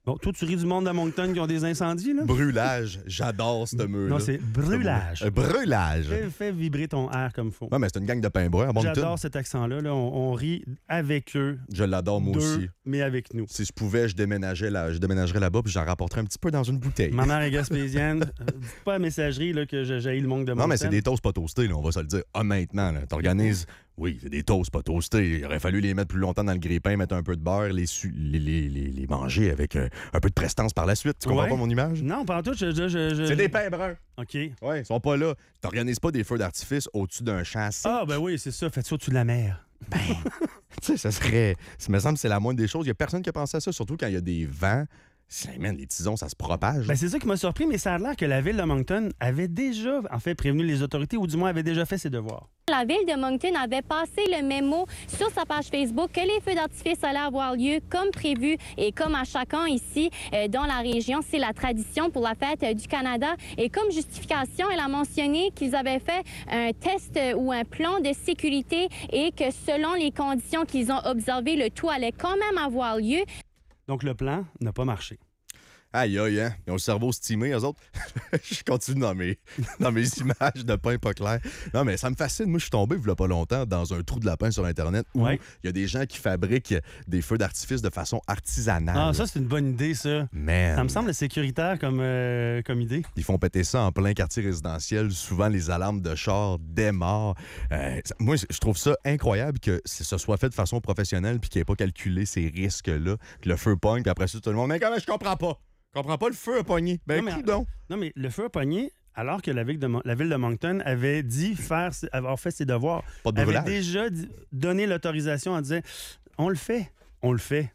Bon, toi, tu ris du monde de Moncton qui ont des incendies, là? Brûlage, j'adore ce mot-là. Non, c'est brûlage. Euh, brûlage. Fais, fais vibrer ton air comme il faut. Ouais, mais c'est une gang de pain brun à Moncton. J'adore cet accent-là. Là. On, on rit avec eux. Je l'adore, moi deux, aussi. mais avec nous. Si je pouvais, je déménageais là, je déménagerais là-bas puis j'en rapporterais un petit peu dans une bouteille. Ma mère est gaspésienne. Euh, Dites pas à la messagerie là, que j'ai jailli le manque de Moncton. Non, mais c'est des toasts pas toastés, là, on va se le dire honnêtement. Là. T'organises, oui, c'est des toasts pas toastés. Il aurait fallu les mettre plus longtemps dans le grille-pain, mettre un peu de beurre, les, su- les, les, les, les manger avec euh, un peu de prestance par la suite. Tu comprends Ouais. pas mon image? Non, pas en tout. Je, je, je, je- C'est des pains bruns. OK. Ouais, ils sont pas là. T'organises pas des feux d'artifice au-dessus d'un champ sec. Ah, ben oui, c'est ça. Faites ça au-dessus de la mer. Tu sais, ça serait. Ça me semble que c'est la moindre des choses. Il y a personne qui a pensé à ça, surtout quand il y a des vents. C'est, man, les tisons, ça se propage. Ben, c'est ça qui m'a surpris, mais ça a l'air que la ville de Moncton avait déjà, en fait, prévenu les autorités, ou du moins avait déjà fait ses devoirs. La ville de Moncton avait passé le mémo sur sa page Facebook que les feux d'artifice allaient avoir lieu comme prévu et comme à chaque an ici euh, dans la région. C'est la tradition pour la fête euh, du Canada. Et comme justification, elle a mentionné qu'ils avaient fait un test euh, ou un plan de sécurité et que selon les conditions qu'ils ont observées, le tout allait quand même avoir lieu. Donc, le plan n'a pas marché. Aïe, aïe, hein? Ils ont le cerveau stimé, eux autres. Je continue dans mes, dans mes images de pain pas clair. Non, mais ça me fascine. Moi, je suis tombé, il y a pas longtemps, dans un trou de lapin sur Internet où il Ouais. y a des gens qui fabriquent des feux d'artifice de façon artisanale. Ah, ça, c'est une bonne idée, ça. Man. Ça me semble sécuritaire comme, euh, comme idée. Ils font péter ça en plein quartier résidentiel. Souvent, les alarmes de char démarrent. Euh, ça- moi, je trouve ça incroyable que ce soit fait de façon professionnelle puis qu'il n'ait pas calculé ces risques-là, que le feu pogne, puis après ça, tout le monde, mais comment je comprends pas? Je comprends pas, le feu a pogné. Ben, Non, mais- coudonc. Non, mais le feu a pogné alors que la ville de, Mon- la ville de Moncton avait dit faire, avoir fait ses devoirs. Pas de avait brûlage. déjà dit- donné l'autorisation en disant on le fait, on le fait.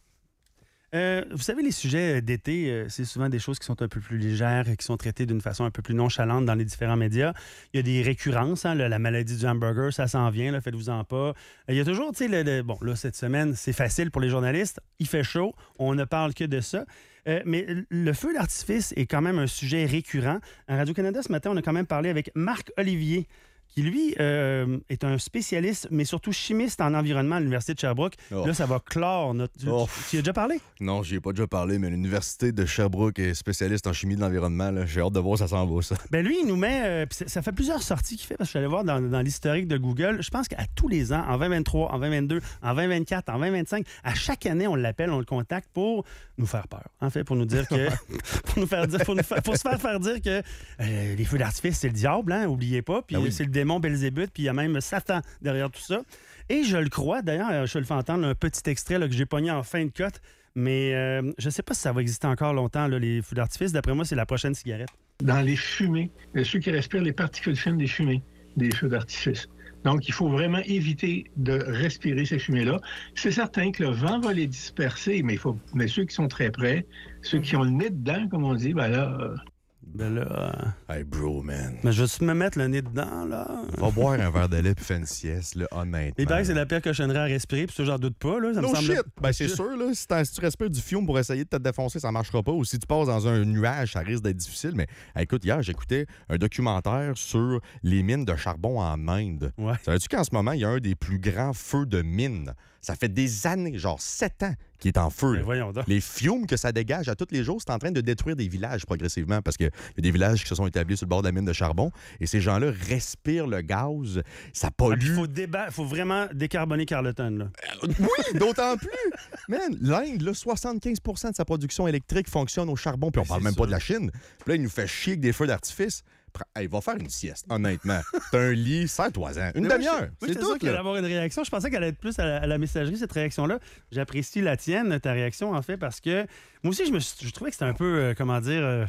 Euh, vous savez, les sujets d'été, euh, c'est souvent des choses qui sont un peu plus légères et qui sont traitées d'une façon un peu plus nonchalante dans les différents médias. Il y a des récurrences, hein, là, la maladie du hamburger, ça s'en vient, là, faites-vous-en pas. Euh, Il y a toujours, tu sais, le, le- bon, là, cette semaine, c'est facile pour les journalistes, il fait chaud, on ne parle que de ça. Euh, mais le feu d'artifice est quand même un sujet récurrent. À Radio-Canada, ce matin, on a quand même parlé avec Marc Olivier, qui, lui, euh, est un spécialiste, mais surtout chimiste en environnement à l'Université de Sherbrooke. Oh. Là, ça va clore notre... Tu, Oh. tu y as déjà parlé? Non, j'y ai pas déjà parlé, mais l'Université de Sherbrooke est spécialiste en chimie de l'environnement. là. J'ai hâte de voir ça s'en va, ça. Ben lui, il nous met... euh, puis ça, ça fait plusieurs sorties qu'il fait, parce que je suis allé voir dans, dans l'historique de Google. Je pense qu'à tous les ans, en vingt vingt-trois, en vingt vingt-deux, en vingt vingt-quatre, en vingt vingt-cinq, à chaque année, on l'appelle, on le contacte pour nous faire peur. En fait, pour nous dire que... pour nous faire dire... Pour, nous faire- pour se faire faire dire que euh, les feux d'artifice, c'est le diable, hein, oubliez pas. Puis Ah oui. euh, c'est le démon Belzébuth, puis il y a même Satan derrière tout ça. Et je le crois, d'ailleurs, euh, je le fais entendre un petit extrait là, que j'ai pogné en fin de cote, mais euh, je sais pas si ça va exister encore longtemps, là, les feux d'artifice. D'après moi, c'est la prochaine cigarette. Dans les fumées, euh, ceux qui respirent les particules fines des fumées, des feux d'artifice. Donc, il faut vraiment éviter de respirer ces fumées-là. C'est certain que le vent va les disperser, mais, il faut... mais ceux qui sont très près, ceux qui ont le nez dedans, comme on dit, ben là... euh, Ben là... euh, Hey, bro, man. Mais je vais me mettre le nez dedans, là. Va boire un verre de lait puis faire une sieste, là, honnêtement. Il paraît que c'est la pire cochonnerie à respirer, puis ça, j'en doute pas, là. Ça me No semble... shit! Ben, c'est sûr, là. Si, t'as- si tu respires du fiume pour essayer de te défoncer, ça marchera pas. Ou si tu passes dans un nuage, ça risque d'être difficile. Mais hey, écoute, hier, j'écoutais un documentaire sur les mines de charbon en Inde. Ouais. Savais-tu qu'en ce moment, il y a un des plus grands feux de mine? Ça fait des années, genre sept ans, qu'il est en feu. Ben là. voyons donc. Les fumes que ça dégage à tous les jours, c'est en train de détruire des villages progressivement parce qu'il y a des villages qui se sont établis sur le bord de la mine de charbon et ces gens-là respirent le gaz. Ça Ah, puis pollue. il faut, déba- faut vraiment décarboner Carleton, là. Oui, d'autant plus. Man, l'Inde, là, soixante-quinze pour cent de sa production électrique fonctionne au charbon, puis on Ben, parle c'est même ça. pas de la Chine. Puis là, il nous fait chier avec des feux d'artifice. Pre- Hey, va faire une sieste, honnêtement. T'as un lit, serre-toi-en. Une Mais moi, demi-heure. je- moi, C'est j'étais sûr tout, qu'il allait là. avoir une réaction. Je pensais qu'elle allait être plus à la, à la messagerie, cette réaction-là. J'apprécie la tienne, ta réaction, en fait, parce que moi aussi, je, me suis- je trouvais que c'était un peu, euh, comment dire, euh,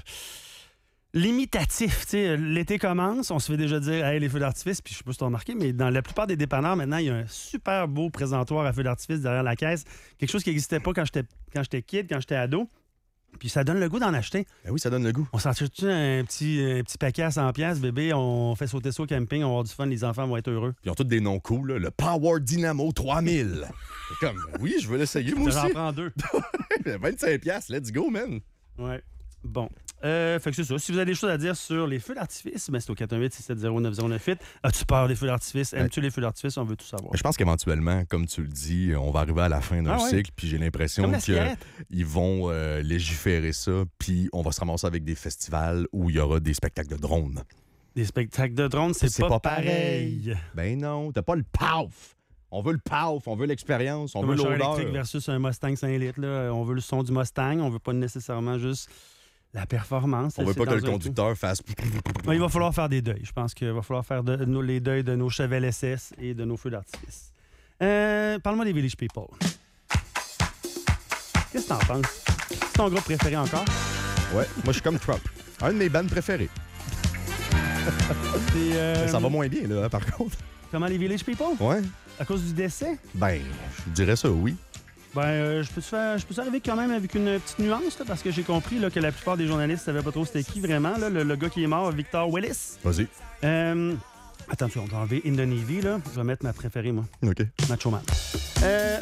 limitatif. Tu sais, l'été commence, on se fait déjà dire, hey, les feux d'artifice, puis je sais pas si tu as remarqué, mais dans la plupart des dépanneurs, maintenant, il y a un super beau présentoir à feux d'artifice derrière la caisse. Quelque chose qui n'existait pas quand j'étais quand j'étais kid, quand j'étais ado. Puis ça donne le goût d'en acheter. Ben oui, ça donne le goût. On s'achète un petit, un petit paquet à cent piastres, bébé, on fait sauter ça au camping, on va avoir du fun, les enfants vont être heureux. Ils ont tous des noms cool, là. Le Power Dynamo trois mille. C'est comme, oui, je veux l'essayer, moi J'en aussi. prends deux. vingt-cinq piastres, let's go, man. Ouais. Bon. Euh, fait que c'est ça. Si vous avez des choses à dire sur les feux d'artifice, ben c'est au quatre un huit, six sept zéro, neuf zéro neuf huit. As-tu peur des feux d'artifice? Aimes-tu les feux d'artifice? On veut tout savoir. Je pense qu'éventuellement, comme tu le dis, on va arriver à la fin d'un Ah ouais. cycle, puis j'ai l'impression Comme la qu'ils cigarette. vont euh, légiférer ça, puis on va se ramasser avec des festivals où il y aura des spectacles de drones. Des spectacles de drones, c'est, C'est pas, pas pareil. Ben non, t'as pas le paf! On veut le paf, on veut l'expérience, on Comme veut un char l'odeur. électrique versus un Mustang cinq litres. Là. On veut le son du Mustang, on veut pas nécessairement juste la performance. On veut C'est pas que dans le un conducteur fasse... tout. Ouais, il va falloir faire des deuils. Je pense qu'il va falloir faire de, nos- les deuils de nos Chevelle S S et de nos feux d'artifice. Euh, Parle-moi des Village People. Qu'est-ce que t'en penses? C'est ton groupe préféré encore? Ouais, moi je suis comme Trump. Un de mes bands préférés. C'est, euh, Ça va moins bien, là, par contre. Comment les Village People? Ouais. À cause du décès? Ben, je dirais ça, oui. Ben, euh, je peux te faire, je peux arriver quand même avec une petite nuance, là, parce que j'ai compris là, que la plupart des journalistes ne savaient pas trop c'était qui vraiment, là, le, le gars qui est mort, Victor Willis. Vas-y. Euh, attention, on va enlever In the Navy, là. Je vais mettre ma préférée, moi. OK. Macho Man. Euh,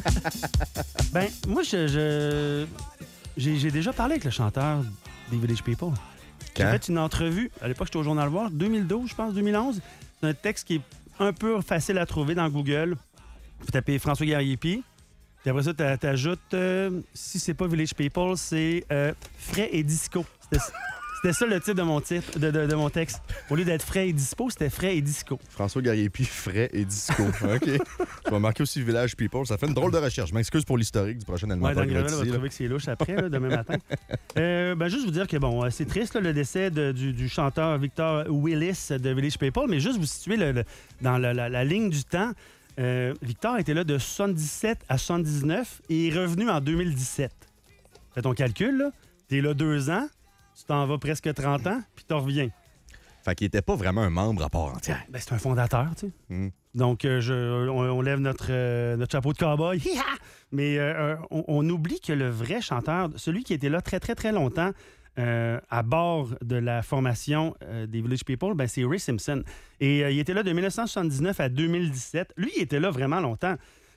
ben, moi, je, je- j'ai, j'ai déjà parlé avec le chanteur des Village People. J'ai Quand? fait une entrevue, à l'époque, j'étais au Journal Voir, deux mille douze, je pense, deux mille onze. C'est un texte qui est un peu facile à trouver dans Google. Vous tapez François Garriépi. Puis après ça, t'a- t'ajoutes, euh, si c'est pas Village People, c'est euh, Frais et Disco. C'était, c'était ça le titre de mon titre, de, de- de mon texte. Au lieu d'être Frais et Dispo, c'était Frais et Disco. François Garriépi, frais et disco. OK. Je vais marquer aussi Village People. Ça fait une drôle de recherche. Je m'excuse pour l'historique du prochain Ouais, animateur dans Gravel, on va ici, là. trouver que c'est louche après, là, demain matin. Euh, ben, juste vous dire que, bon, euh, c'est triste, là, le décès de- du, du chanteur Victor Willis de Village People, mais juste vous situer le- le- dans la, la- la ligne du temps. Euh, Victor était là de soixante-dix-sept à soixante-dix-neuf et est revenu en deux mille dix-sept. Fais ton calcul, là. T'es là deux ans, tu t'en vas presque trente ans, puis t'en reviens. Fait qu'il était pas vraiment un membre à part entière. Ben, c'est un fondateur, tu sais. Mm. Donc, euh, je- on, on lève notre, euh, notre chapeau de cow-boy. Hi-ha! Mais euh, euh, on, on oublie que le vrai chanteur, celui qui était là très, très, très longtemps euh, à bord de la formation euh, des Village People, ben, c'est Ray Simpson. Et euh, il était là de dix-neuf cent soixante-dix-neuf à deux mille dix-sept. Lui, il était là vraiment longtemps.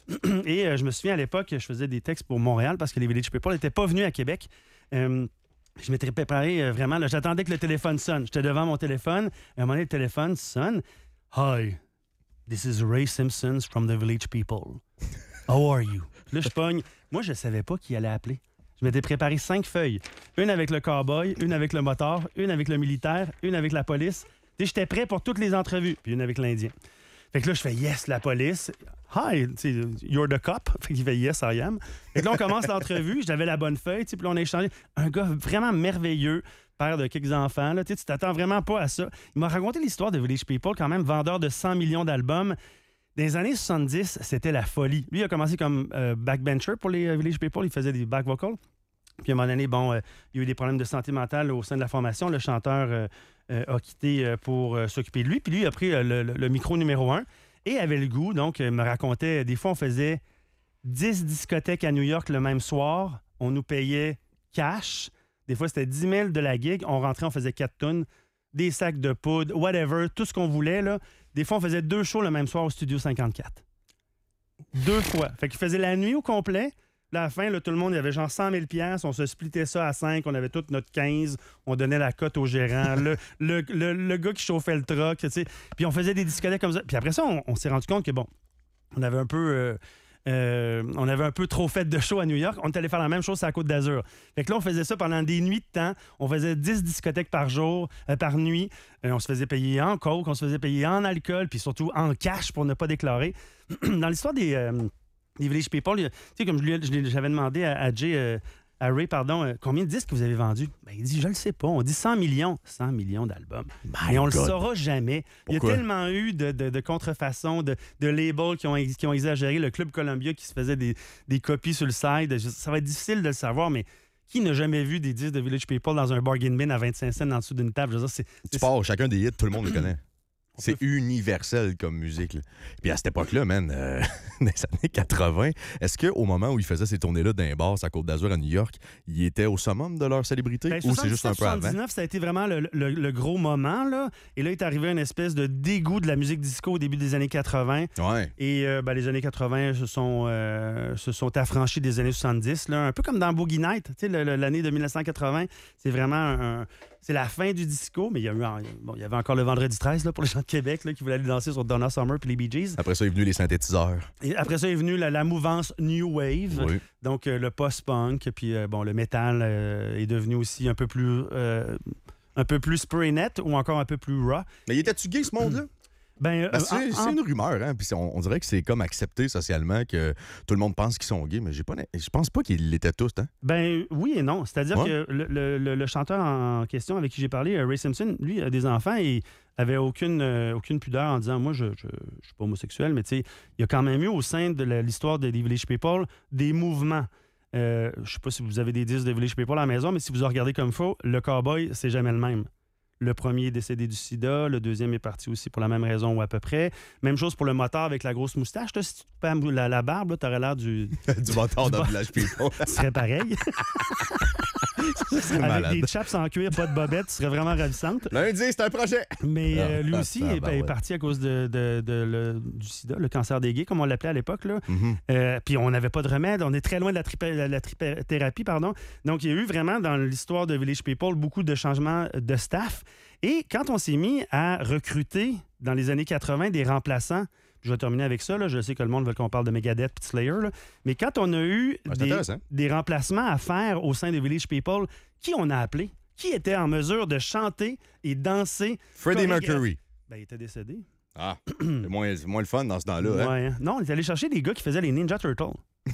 Et euh, je me souviens à l'époque, je faisais des textes pour Montréal parce que les Village People n'étaient pas venus à Québec. Euh, je m'étais préparé euh, vraiment. là, j'attendais que le téléphone sonne. J'étais devant mon téléphone. Et à un moment donné, le téléphone sonne. Hi, this is Ray Simpson from the Village People. How are you? Puis là, je pogne. Moi, je savais pas qui allait appeler. Je m'étais préparé cinq feuilles. Une avec le cowboy, une avec le moteur, une avec le militaire, une avec la police. Tu sais, j'étais prêt pour toutes les entrevues. Puis une avec l'Indien. Fait que là, je fais yes, la police. Hi, tu sais, you're the cop. Fait qu'il fait yes, I am. Fait que là, on commence l'entrevue. J'avais la bonne feuille. tu sais, Puis là, on a échangé. Un gars vraiment merveilleux, père de quelques enfants. Là, tu sais, tu t'attends vraiment pas à ça. Il m'a raconté l'histoire de Village People, quand même, vendeur de cent millions d'albums. Dans les années soixante-dix, c'était la folie. Lui, il a commencé comme euh, backbencher pour les euh, Village People. Il faisait des back vocals. Puis à un moment donné, bon, euh, il y a eu des problèmes de santé mentale au sein de la formation. Le chanteur euh, euh, a quitté euh, pour euh, s'occuper de lui. Puis lui, il a pris euh, le, le- le micro numéro un et avait le goût. Donc, il me racontait, des fois, on faisait dix discothèques à New York le même soir. On nous payait cash. Des fois, c'était dix mille de la gig. On rentrait, on faisait quatre tonnes, des sacs de poudre, whatever, tout ce qu'on voulait, là. Des fois, on faisait deux shows le même soir au Studio cinquante-quatre. Deux fois. Fait qu'il faisait la nuit au complet. Là, à la fin, là, tout le monde, il y avait genre cent mille piastres. On se splittait ça à cinq. On avait toute notre quinze. On donnait la cote au gérant. le, le, le, le gars qui chauffait le truck, tu sais. Puis on faisait des discothèques comme ça. Puis après ça, on, on s'est rendu compte que, bon, on avait un peu... euh, euh, on avait un peu trop fait de show à New York. On est allé faire la même chose sur la Côte d'Azur. Fait que là, on faisait ça pendant des nuits de temps. On faisait dix discothèques par jour, euh, par nuit. Euh, on se faisait payer en coke, on se faisait payer en alcool, puis surtout en cash pour ne pas déclarer. Dans l'histoire des, euh, des Village People, il y a- tu sais, comme je lui- je lui- j'avais demandé à, à Jay, euh, à Ray, pardon, euh, combien de disques vous avez vendus? Ben, il dit, je le sais pas. On dit cent millions. cent millions d'albums. Et on le God. saura jamais. Pourquoi? Il y a tellement eu de, de, de contrefaçons, de, de labels qui ont, qui ont exagéré. Le Club Columbia qui se faisait des, des copies sur le side. Je- Ça va être difficile de le savoir, mais qui n'a jamais vu des disques de Village People dans un bargain bin à vingt-cinq cents en dessous d'une table? Je veux dire, c'est, Tu c'est- pars, chacun des hits, tout le monde le connaît. C'est universel comme musique. Là. Puis à cette époque-là, man, euh, dans les années quatre-vingt, est-ce qu'au moment où ils faisaient ces tournées-là d'un bar à Côte d'Azur à New York, ils étaient au summum de leur célébrité Ben, ou c'est juste un peu avant? soixante-dix-neuf, ça a été vraiment le, le- le gros moment. Là. Et là, il est arrivé une espèce de dégoût de la musique disco au début des années quatre-vingt. Ouais. Et euh, ben, les années quatre-vingt se sont, euh, se sont affranchis des années soixante-dix. Là. Un peu comme dans Boogie Night, tu sais, le- le- l'année de mille neuf cent quatre-vingt. C'est vraiment un... C'est la fin du disco, mais il y, a eu, bon, il y avait encore le vendredi treize là, pour les gens de Québec là, qui voulaient aller danser sur Donna Summer puis les Bee Gees. Après ça est venu les synthétiseurs. Et après ça est venu la, la mouvance New Wave, Oui. donc euh, le post-punk, puis euh, bon, le métal euh, est devenu aussi un peu plus euh, un peu plus spray net ou encore un peu plus raw. Mais il était-tu gay, ce monde-là? Ben, Ben, euh, c'est en- c'est une rumeur, hein? Puis on, on dirait que c'est comme accepté socialement que tout le monde pense qu'ils sont gays, mais j'ai pas, je pense pas qu'ils l'étaient tous, hein? Ben oui et non. C'est-à-dire Ouais. que le, le- le- le chanteur en question avec qui j'ai parlé, euh, Ray Simpson, lui, a des enfants et avait aucune, euh, aucune pudeur en disant « Moi, je, je, je suis pas homosexuel, mais tu sais, il y a quand même eu au sein de la- l'histoire des Village People des mouvements. Euh, je sais pas si vous avez des disques de Village People à la maison, mais si vous en regardez comme faux, le cowboy, c'est jamais le même. Le premier est décédé du sida, le deuxième est parti aussi pour la même raison ou à peu près. Même chose pour le motard avec la grosse moustache. Là, si tu te coupais la, la barbe, tu aurais l'air du... du moteur de bon- Village People. Tu serais pareil. C'est Avec malade. des chaps en cuir, pas de bobette, tu serais vraiment ravissante. Lundi, c'est un projet. Mais euh, lui Ah, aussi ah, est, ben est ouais. parti à cause de, de- de- le- du sida, le cancer des gays, comme on l'appelait à l'époque. Là. Mhm. Euh, puis on n'avait pas de remède. On est très loin de la, tripa- la, la tripa- pardon. Donc, il y a eu vraiment, dans l'histoire de Village People, beaucoup de changements de staff. Et quand on s'est mis à recruter, dans les années quatre-vingt, des remplaçants, je vais terminer avec ça, là, je sais que le monde veut qu'on parle de Megadeth et de Slayer, là. Mais quand on a eu Ouais, c'est des, intéressant. des remplacements à faire au sein de Village People, qui on a appelé? Qui était en mesure de chanter et danser? Freddie chorégraphe- Mercury. Ben, il était décédé. Ah, c'est moins, c'est moins le fun dans ce temps-là. Hein? Ouais, hein. Non, on est allé chercher des gars qui faisaient les Ninja Turtles.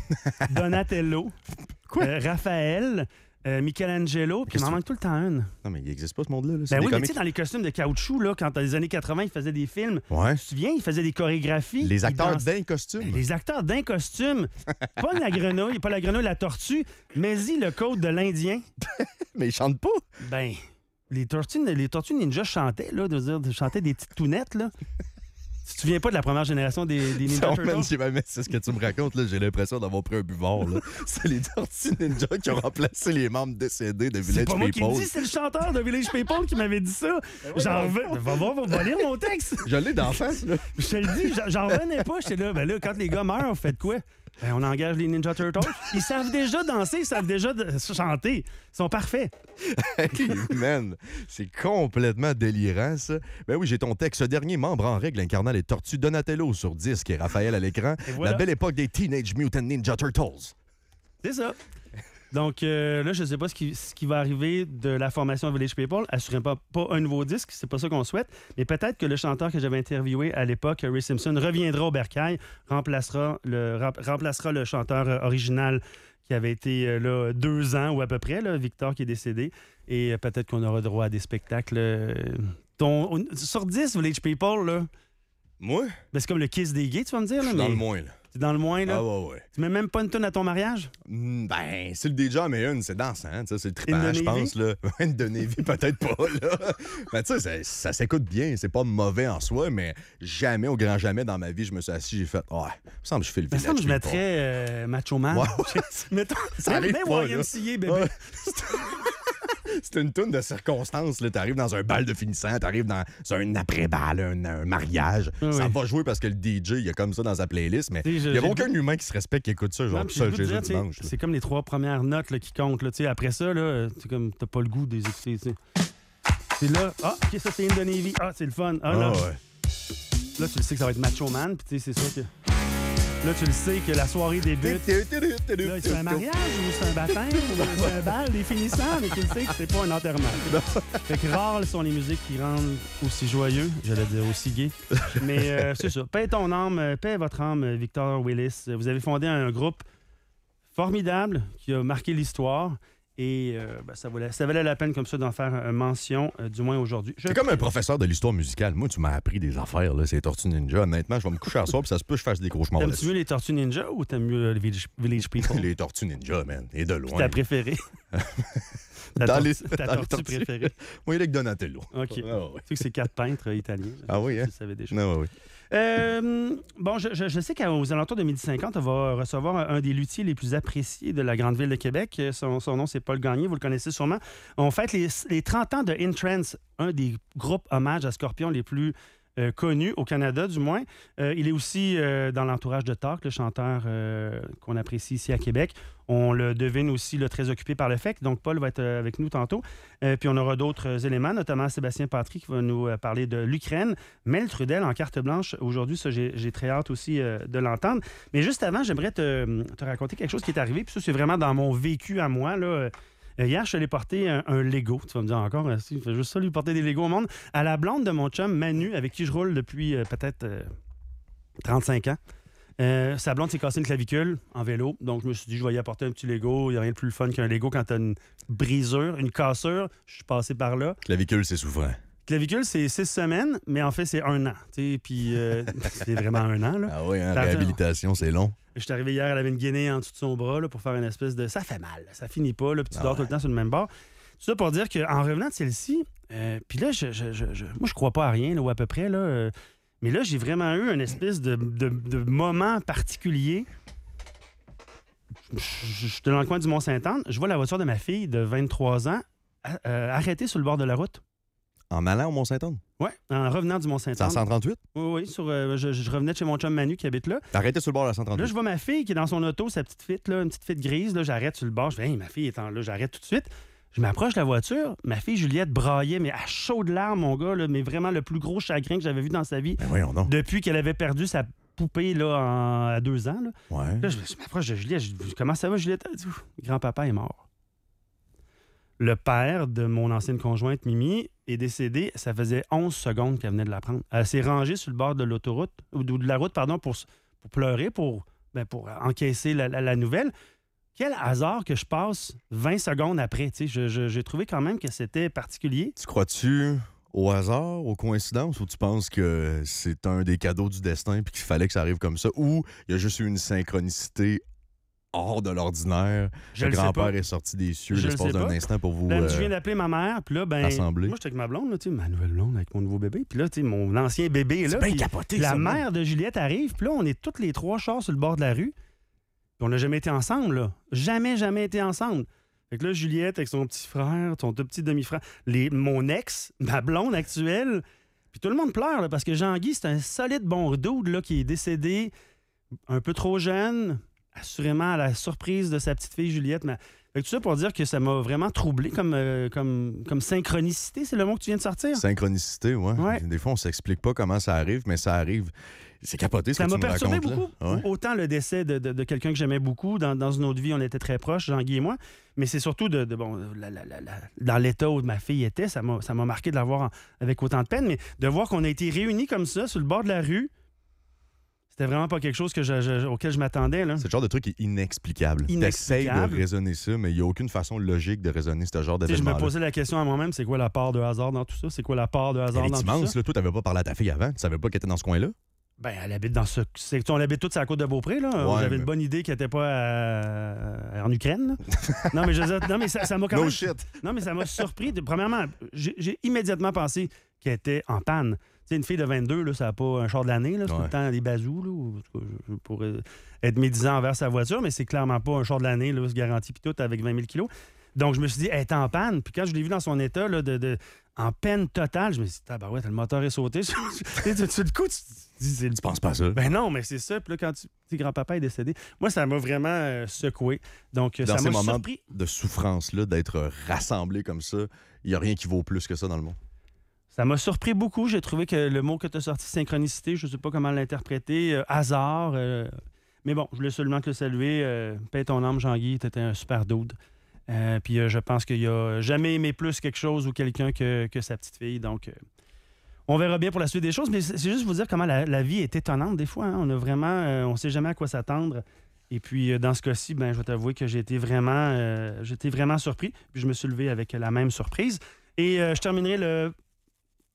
Donatello, euh, Raphaël, euh, Michelangelo, puis il Qu'est-ce m'en que manque tout le temps une. Non, mais il n'existe pas ce monde-là. là. C'est Ben des oui, mais comics. tu sais, dans les costumes de caoutchouc, là, quand dans les années quatre-vingt, ils faisaient des films. Ouais. Tu te souviens, ils faisaient des chorégraphies. Les ils acteurs dansaient. d'un costume. Ben, les acteurs d'un costume. Pas la grenouille, pas la grenouille, la tortue, mais y le code de l'Indien. Mais ils chantent pas. Ben, les tortues, les tortues ninja chantaient, là, de dire, de chanter des petites tounettes, là. Tu te souviens pas de la première génération des, des Ninja Non, Turtles? man, j'ai jamais- c'est ce que tu me racontes, là, j'ai l'impression d'avoir pris un buvard. là. C'est les Tortues Ninja qui ont remplacé les membres décédés de C'est Village pas moi qui People. le dis, c'est le chanteur de Village People qui m'avait dit ça. J'en revenais. Va voir, va lire mon texte. Je l'ai d'en face, là. Je te le dis, j'en- j'en revenais pas. J'étais là, ben là, quand les gars meurent, vous faites quoi? Ben, on engage les Ninja Turtles. Ils savent déjà danser, ils savent déjà de- chanter. Ils sont parfaits. Hey, man, c'est complètement délirant, ça. Ben oui, j'ai ton texte. Ce dernier membre en règle incarnant les tortues Donatello sur disque et Raphaël à l'écran. Et voilà. La belle époque des Teenage Mutant Ninja Turtles. C'est ça. Donc euh, là, je sais pas ce qui, ce qui va arriver de la formation Village People. Assurément pas, pas un nouveau disque, c'est pas ça qu'on souhaite. Mais peut-être que le chanteur que j'avais interviewé à l'époque, Ray Simpson, reviendra au bercail, remplacera le, rem- remplacera le chanteur euh, original qui avait été euh, là deux ans ou à peu près, là, Victor qui est décédé. Et euh, peut-être qu'on aura droit à des spectacles. euh, ton- on- sur dix, Village People, là, Moi, ben, c'est comme le kiss des gays, tu vas me dire. je Là, suis dans mais le moins, là. t'es dans le moins, là. Ah ouais, ouais. Tu mets même pas une tonne à ton mariage? Mm, Ben, si le D J en met une, c'est dansant, tu sais, c'est le trippant, Une de je Navy? pense, là. Une de Navy, peut-être pas, là. Mais tu sais, ça, ça s'écoute bien, c'est pas mauvais en soi, mais jamais, au grand jamais, dans ma vie, je me suis assis, j'ai fait, ouais, il me semble que je fais le Il me semble que je Village mettrais euh, Macho Man. Ouais. Mettons, Ça même arrive même pas, Y M C A, bébé. Ouais. C'est une toune de circonstances. Tu arrives dans un bal de finissant, tu arrives dans un après-bal, un, un mariage. Oui, ça oui. va jouer parce que le D J, il y a comme ça dans sa playlist, mais Tu sais, je- il n'y a j'ai aucun le goût- humain qui se respecte qui écoute ça, genre Non, tout puis j'ai le seul goût de Jésus dire, tu sais, dimanche. là. c'est comme les trois premières notes là, qui comptent. Là, tu sais, après ça, là, c'est comme t'as pas le goût des écouter. tu sais. C'est là. Ah, ok, ça c'est une de Navy. Ah, c'est le fun. Ah, là, Ah ouais. là, tu le sais que ça va être Macho Man. Puis tu sais, c'est sûr que. Là, tu le sais que la soirée débute. Là, c'est un mariage ou c'est un baptême ou c'est un bal des finissants, mais tu le sais que c'est pas un enterrement. Fait que rares sont les musiques qui rendent aussi joyeux, j'allais dire aussi gay. Mais euh, c'est ça. Paix ton âme, euh, paix votre âme, euh, Victor Willis. Vous avez fondé un groupe formidable qui a marqué l'histoire. Et euh, ben, ça, valait, ça valait la peine comme ça d'en faire une mention, euh, du moins aujourd'hui. Je- C'est comme un professeur de l'histoire musicale. Moi, tu m'as appris des affaires, là, ces Tortues Ninja. Honnêtement, je vais me coucher à soir, puis ça se peut que je fasse des cauchemars T'aimes-tu là-dessus. mieux les Tortues Ninja ou t'aimes mieux euh, les Village, Village People? Les Tortues Ninja, man. Et de C'est loin. ta préférée. Ta, Dans tor- les- ta dans les tortue tortues. préférée. Moi, il est avec Donatello. OK. Ah, ouais. Tu sais que c'est quatre peintres euh, italiens. Ah oui, hein? Tu le savais déjà. Non, ouais, ouais. Euh, bon, je, je- je sais qu'aux alentours de midi cinquante, on va recevoir un, un des luthiers les plus appréciés de la grande ville de Québec. Son, son nom, c'est Paul Gagné, vous le connaissez sûrement. On fête les, les trente ans de In-Trance, un des groupes hommages à Scorpion les plus euh, connus au Canada, du moins. Euh, il est aussi euh, dans l'entourage de Talk, le chanteur euh, qu'on apprécie ici à Québec. On le devine aussi là, très occupé par le F E C. Donc, Paul va être euh, avec nous tantôt. Euh, puis, on aura d'autres euh, éléments, notamment Sébastien Patry qui va nous euh, parler de l'Ukraine. Mel Trudel en carte blanche aujourd'hui. Ça, j'ai, j'ai très hâte aussi euh, de l'entendre. Mais juste avant, j'aimerais te, te raconter quelque chose qui est arrivé. Puis ça, c'est vraiment dans mon vécu à moi. Là. Euh, Hier, je suis allé porter un, un Lego. Tu vas me dire encore, euh, si, il fait juste ça, lui porter des Legos au monde. À la blonde de mon chum Manu, avec qui je roule depuis euh, peut-être euh, trente-cinq ans. Euh, sa blonde s'est cassée une clavicule en vélo. Donc, je me suis dit, je vais y apporter un petit Lego. Il n'y a rien de plus fun qu'un Lego quand tu as une brisure, une cassure. Je suis passé par là. Clavicule, c'est souffrant. Clavicule, c'est six semaines, mais en fait, c'est un an. Tu sais, puis euh, c'est vraiment un an. Là. Ah oui, hein, T'as- réhabilitation, c'est long. Je suis arrivé hier, elle avait une guinée en dessous de son bras là, pour faire une espèce de... Ça fait mal, ça finit pas, là, puis tu Ah dors ouais. tout le temps sur le même bord. Tout ça pour dire qu'en revenant de celle-ci, euh, puis là, je, je, je, je- moi, je crois pas à rien, là, ou à peu près, là, euh, mais là, j'ai vraiment eu une espèce de, de, de moment particulier. Je je- je suis dans le coin du Mont-Saint-Anne, je vois la voiture de ma fille de vingt-trois ans euh, arrêtée sur le bord de la route. En allant au Mont-Saint-Anne? Oui, en revenant du C'est en Mont-Saint-Anne. cent trente-huit? Oui, oui, sur, euh, je, je revenais de chez mon chum Manu qui habite là. T'as arrêté sur le bord de la cent Là, trente-huit? je vois ma fille qui est dans son auto, sa petite fite, là, une petite fite grise. Là, j'arrête sur le bord. Je fais, hey, ma fille est en là, j'arrête tout de suite. Je m'approche de la voiture. Ma fille Juliette braillait, mais à chaudes larmes, mon gars, là, mais vraiment le plus gros chagrin que j'avais vu dans sa vie Ben voyons donc. depuis qu'elle avait perdu sa poupée là, en- à deux ans. Là, Ouais. Là, je, je m'approche de Juliette. Je dis, comment ça va, Juliette? Elle dit, Ouf, grand-papa est mort. Le père de mon ancienne conjointe, Mimi, est décédé. Ça faisait onze secondes qu'elle venait de l'apprendre. Elle s'est rangée sur le bord de l'autoroute, ou de de la route, pardon, pour, s- pour pleurer, pour, ben, pour encaisser la, la- la nouvelle. Quel hasard que je passe vingt secondes après. Tu sais, je- je- j'ai trouvé quand même que c'était particulier. Tu crois-tu au hasard, aux coïncidences, ou tu penses que c'est un des cadeaux du destin puis qu'il fallait que ça arrive comme ça, ou il y a juste eu une synchronicité hors de l'ordinaire? Je Le le sais pas. grand-père est sorti des cieux Je le l'espace sais d'un pas. instant pour vous... Là, euh, je viens d'appeler ma mère, puis là, ben, assembler. moi, j'étais avec ma blonde, là, tu sais, ma nouvelle blonde avec mon nouveau bébé. Puis là, tu sais, mon ancien bébé est là. C'est bien puis capoté, la ça, moi. mère de Juliette arrive, puis là, on est toutes les trois chars sur le bord de la rue. Puis on n'a jamais été ensemble, là. Jamais, jamais été ensemble. Fait que là, Juliette avec son petit frère, son tout petit demi-frère, les, mon ex, ma blonde actuelle, puis tout le monde pleure, là, parce que Jean-Guy, c'est un solide bon dude, là, qui est décédé un peu trop jeune, assurément à la surprise de sa petite fille Juliette. Mais... Fait que tout ça pour dire que ça m'a vraiment troublé comme, euh, comme, comme synchronicité, c'est le mot que tu viens de sortir. Synchronicité, ouais. Ouais. Des fois, on s'explique pas comment ça arrive, mais ça arrive. C'est capoté, ce Ça que m'a tu me perturbé racontes, là. beaucoup. Ouais. Autant le décès de, de- de quelqu'un que j'aimais beaucoup. Dans, dans une autre vie, on était très proches, Jean-Guy et moi. Mais c'est surtout de, de, bon, la- la- la- la- dans l'état où ma fille était. Ça m'a, ça m'a marqué de la voir en- avec autant de peine. Mais de voir qu'on a été réunis comme ça, sur le bord de la rue, c'était vraiment pas quelque chose que je- je- auquel je m'attendais. Là. C'est le genre de truc qui est inexplicable. Inexplicable. T'essayes de raisonner ça, mais il n'y a aucune façon logique de raisonner ce genre Tu sais, je me d'événement. posais la question à moi-même, c'est quoi la part de hasard dans tout ça? C'est quoi la part de hasard Elle dans est tout immense, ça? là. Toi, t'avais pas parlé à ta fille avant. Tu savais pas qu'elle était dans ce coin-là. Ben, elle habite dans ce... c'est- on habite tous à la côte de Beaupré, là. Ouais, J'avais mais- une bonne idée qu'elle n'était pas à- en Ukraine, là. Non, mais je veux dire, non, mais ça, ça m'a quand No même... shit. Non, mais ça m'a surpris. De- Premièrement, j'ai j'ai immédiatement pensé qu'elle était en panne. Tu sais, une fille de vingt-deux, là, ça n'a pas un char de l'année, là. C'est tout Ouais. le temps des bazous, là. ou- en tout cas, je, je pourrais être médisant envers sa voiture, mais c'est clairement pas un char de l'année, là, se garantit puis tout, avec vingt mille kilos. Donc, je me suis dit, elle est en panne. Puis quand je l'ai vu dans son état, là, de, de- en peine totale, je me suis dit, bah ouais, le moteur est sauté. Tu sais, tu- tu- du coup, tu te dis, c'est- Tu penses pas à ça? ben non, mais c'est ça. Puis là, quand tu dis grand-papa est décédé, moi, ça m'a vraiment euh, secoué. Donc, euh, Dans ça ces m'a moments surpris. de souffrance-là, d'être rassemblés comme ça, il n'y a rien qui vaut plus que ça dans le monde. Ça m'a surpris beaucoup. J'ai trouvé que le mot que tu as sorti, synchronicité, je ne sais pas comment l'interpréter, euh, hasard. euh, mais bon, je voulais seulement te le saluer. Euh, paix ton âme, Jean-Guy, tu étais un super dude. Euh, puis euh, je pense qu'il a jamais aimé plus quelque chose ou quelqu'un que, que sa petite fille. Donc, euh, on verra bien pour la suite des choses. Mais c'est c'est juste vous dire comment la, la vie est étonnante des fois. Hein. On a vraiment, euh, on ne sait jamais à quoi s'attendre. Et puis, euh, dans ce cas-ci, ben, je vais t'avouer que j'ai été vraiment, euh, j'étais vraiment surpris. Puis je me suis levé avec la même surprise. Et euh, je terminerai le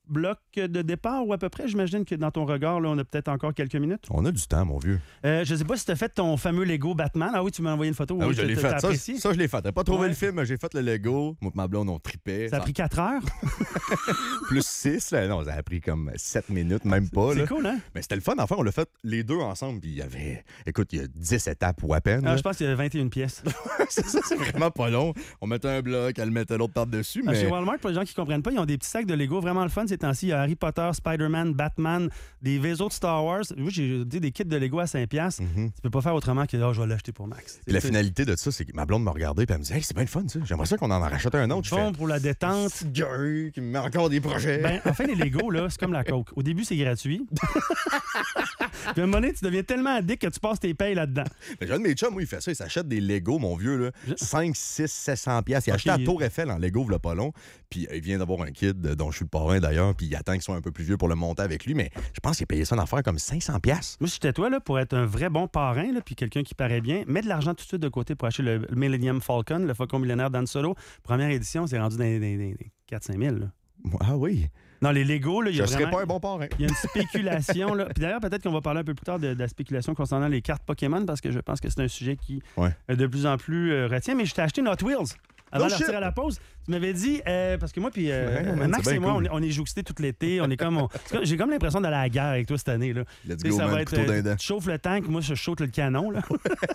bloc de départ ou à peu près? J'imagine que dans ton regard, là, on a peut-être encore quelques minutes. On a du temps, mon vieux. Euh, je sais pas si tu as fait ton fameux Lego Batman. Ah oui, tu m'as envoyé une photo. Ah oui, je t'as- l'ai t'as fait. Ça, apprécié? ça, je l'ai fait. T'as pas trouvé Ouais. le film, mais j'ai fait le Lego. Moi et ma blonde, on tripait. Ça a pris quatre heures. Plus six. Là. Non, ça a pris comme sept minutes, même pas. C'est là. cool, hein? Mais c'était le fun. Enfin, on l'a fait les deux ensemble. Puis il y avait... Écoute, il y a dix étapes ou à peine. Ah, là. je pense qu'il y a vingt et une pièces. c'est ça, c'est vraiment pas long. On mettait un bloc, elle mettait l'autre par-dessus, Ah, mais... Chez Walmart, pour les gens qui ne comprennent pas, ils ont des petits sacs de Lego vraiment le fun ces temps-ci. Il y a Harry Potter, Spider-Man, Batman, des vaisseaux de Star Wars. Moi, j'ai dit des kits de Lego à cinq piastres. Mhm. Tu peux pas faire autrement que oh, je vais l'acheter pour Max. Puis la C'est- finalité de ça, c'est que ma blonde m'a regardé et elle me dit « Hey, c'est bien le fun, ça. J'aimerais ça qu'on en rachète un autre. » Je Bon fais pour la détente. « Petit gueule qui me met encore des projets. » Ben, en fait, les Lego, là, c'est comme la Coke. Au début, c'est gratuit. Puis à un moment donné, tu deviens tellement addict que tu passes tes payes là-dedans. Mais j'ai un de mes chums, moi, il fait ça. Il s'achète des Lego, mon vieux, là, Je- cinq, six, sept cents piastres. Il a Ok. acheté à Tour Eiffel en Lego, v'là pas long. Puis euh, il vient d'avoir un kid euh, dont je suis le parrain, d'ailleurs. Puis il attend qu'il soit un peu plus vieux pour le monter avec lui. Mais je pense qu'il a payé ça en affaire comme cinq cents piastres. Moi, si j'étais toi, là, pour être un vrai bon parrain, là, puis quelqu'un qui paraît bien, mets de l'argent tout de suite de côté pour acheter le, le Millennium Falcon, le Faucon millénaire d'Han Solo. Première édition, c'est rendu dans les, les- les quatre à cinq mille. Là. Ah oui. Non, les Lego, là, il y Je a serais vraiment... pas un bon parrain. Il y a une spéculation. Là. Puis d'ailleurs, peut-être qu'on va parler un peu plus tard de, de la spéculation concernant les cartes Pokémon parce que je pense que c'est un sujet qui Ouais. euh, de plus en plus euh, retient. Mais je t'ai acheté une Hot Wheels avant Oh, de partir shit! à la pause. Tu m'avais dit, euh, parce que moi, puis euh, Ouais, man, Max c'est et bien moi, cool. on est, on est jouxtés tout l'été. On est comme, on- c'est comme- j'ai comme l'impression d'aller à la guerre avec toi cette année. Là. Let's Tu sais, go, ça man. va être, Couteau euh, d'un dent. tu chauffes le tank, moi je chauffe le canon. Là.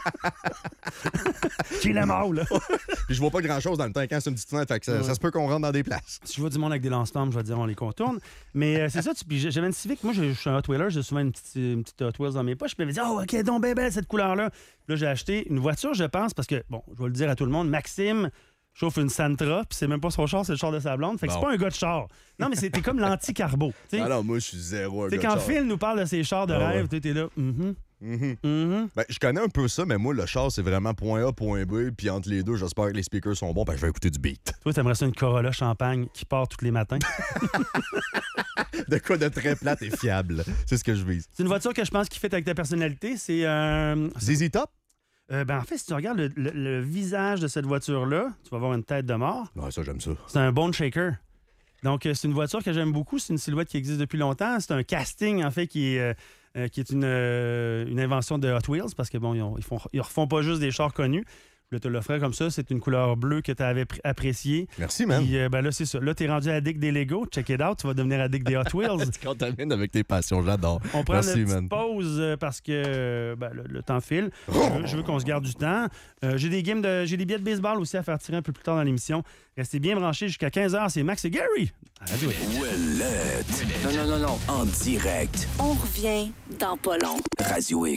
Qui la mort, là. Puis je vois pas grand-chose dans le temps quand c'est une petite fenêtre. Fait que ça, Ouais. ça se peut qu'on rentre dans des places. Si je vois du monde avec des lance-flammes, je vais dire on les contourne. Mais euh, c'est ça, tu- puis j'avais une Civic. Moi, je je suis un Hot Wheeler, j'ai souvent une petite, une petite Hot Wheels dans mes poches. Puis je m'avais dit, oh, OK, donc ben belle cette couleur-là. Puis là, j'ai acheté une voiture, je pense, parce que, bon, je vais le dire à tout le monde, Maxime chauffe une Sentra, puis c'est même pas son char, c'est le char de sa blonde. Fait que Bon. c'est pas un gars de char. Non, mais c'était comme l'anti-carbo. Tu sais, Alors moi, je suis zéro un Tu sais, gars de quand char. Phil nous parle de ses chars de Ah rêve, ouais. tu es là, mhm, Mhm. mhm. Ben, je connais un peu ça, mais moi, le char, c'est vraiment point A, point B. Puis entre les deux, j'espère que les speakers sont bons. Ben, je vais écouter du beat. Toi, t'aimerais ça une Corolla champagne qui part tous les matins. De quoi de très plate et fiable. C'est ce que je vise. C'est une voiture que je pense qui fait avec ta personnalité. C'est euh, Z Z Top? euh, ben, en fait, si tu regardes le, le- le visage de cette voiture-là, tu vas voir une tête de mort. Ouais, ça, j'aime ça. C'est un bone shaker. Donc, euh, c'est une voiture que j'aime beaucoup. C'est une silhouette qui existe depuis longtemps. C'est un casting, en fait, qui est, euh, euh, qui est une, euh, une invention de Hot Wheels parce que, bon, ils, ont- ils font, ils refont pas juste des chars connus. Je te l'offrir comme ça. C'est une couleur bleue que tu avais pr- appréciée. Merci, man. Puis, euh, ben là, c'est ça. Là, tu es rendu addict des Lego. Check it out. Tu vas devenir addict des Hot Wheels. Tu contamines avec tes passions, j'adore. On prend Merci, une petite man. pause euh, parce que euh, ben, le, le temps file. Je veux, je veux qu'on se garde du temps. Euh, j'ai des games de, j'ai des billets de baseball aussi à faire tirer un peu plus tard dans l'émission. Restez bien branchés jusqu'à quinze heures. C'est Max et Gary. À la radio. Ouellette. Non, non, non, non. En direct. On revient dans pas long. Radio X.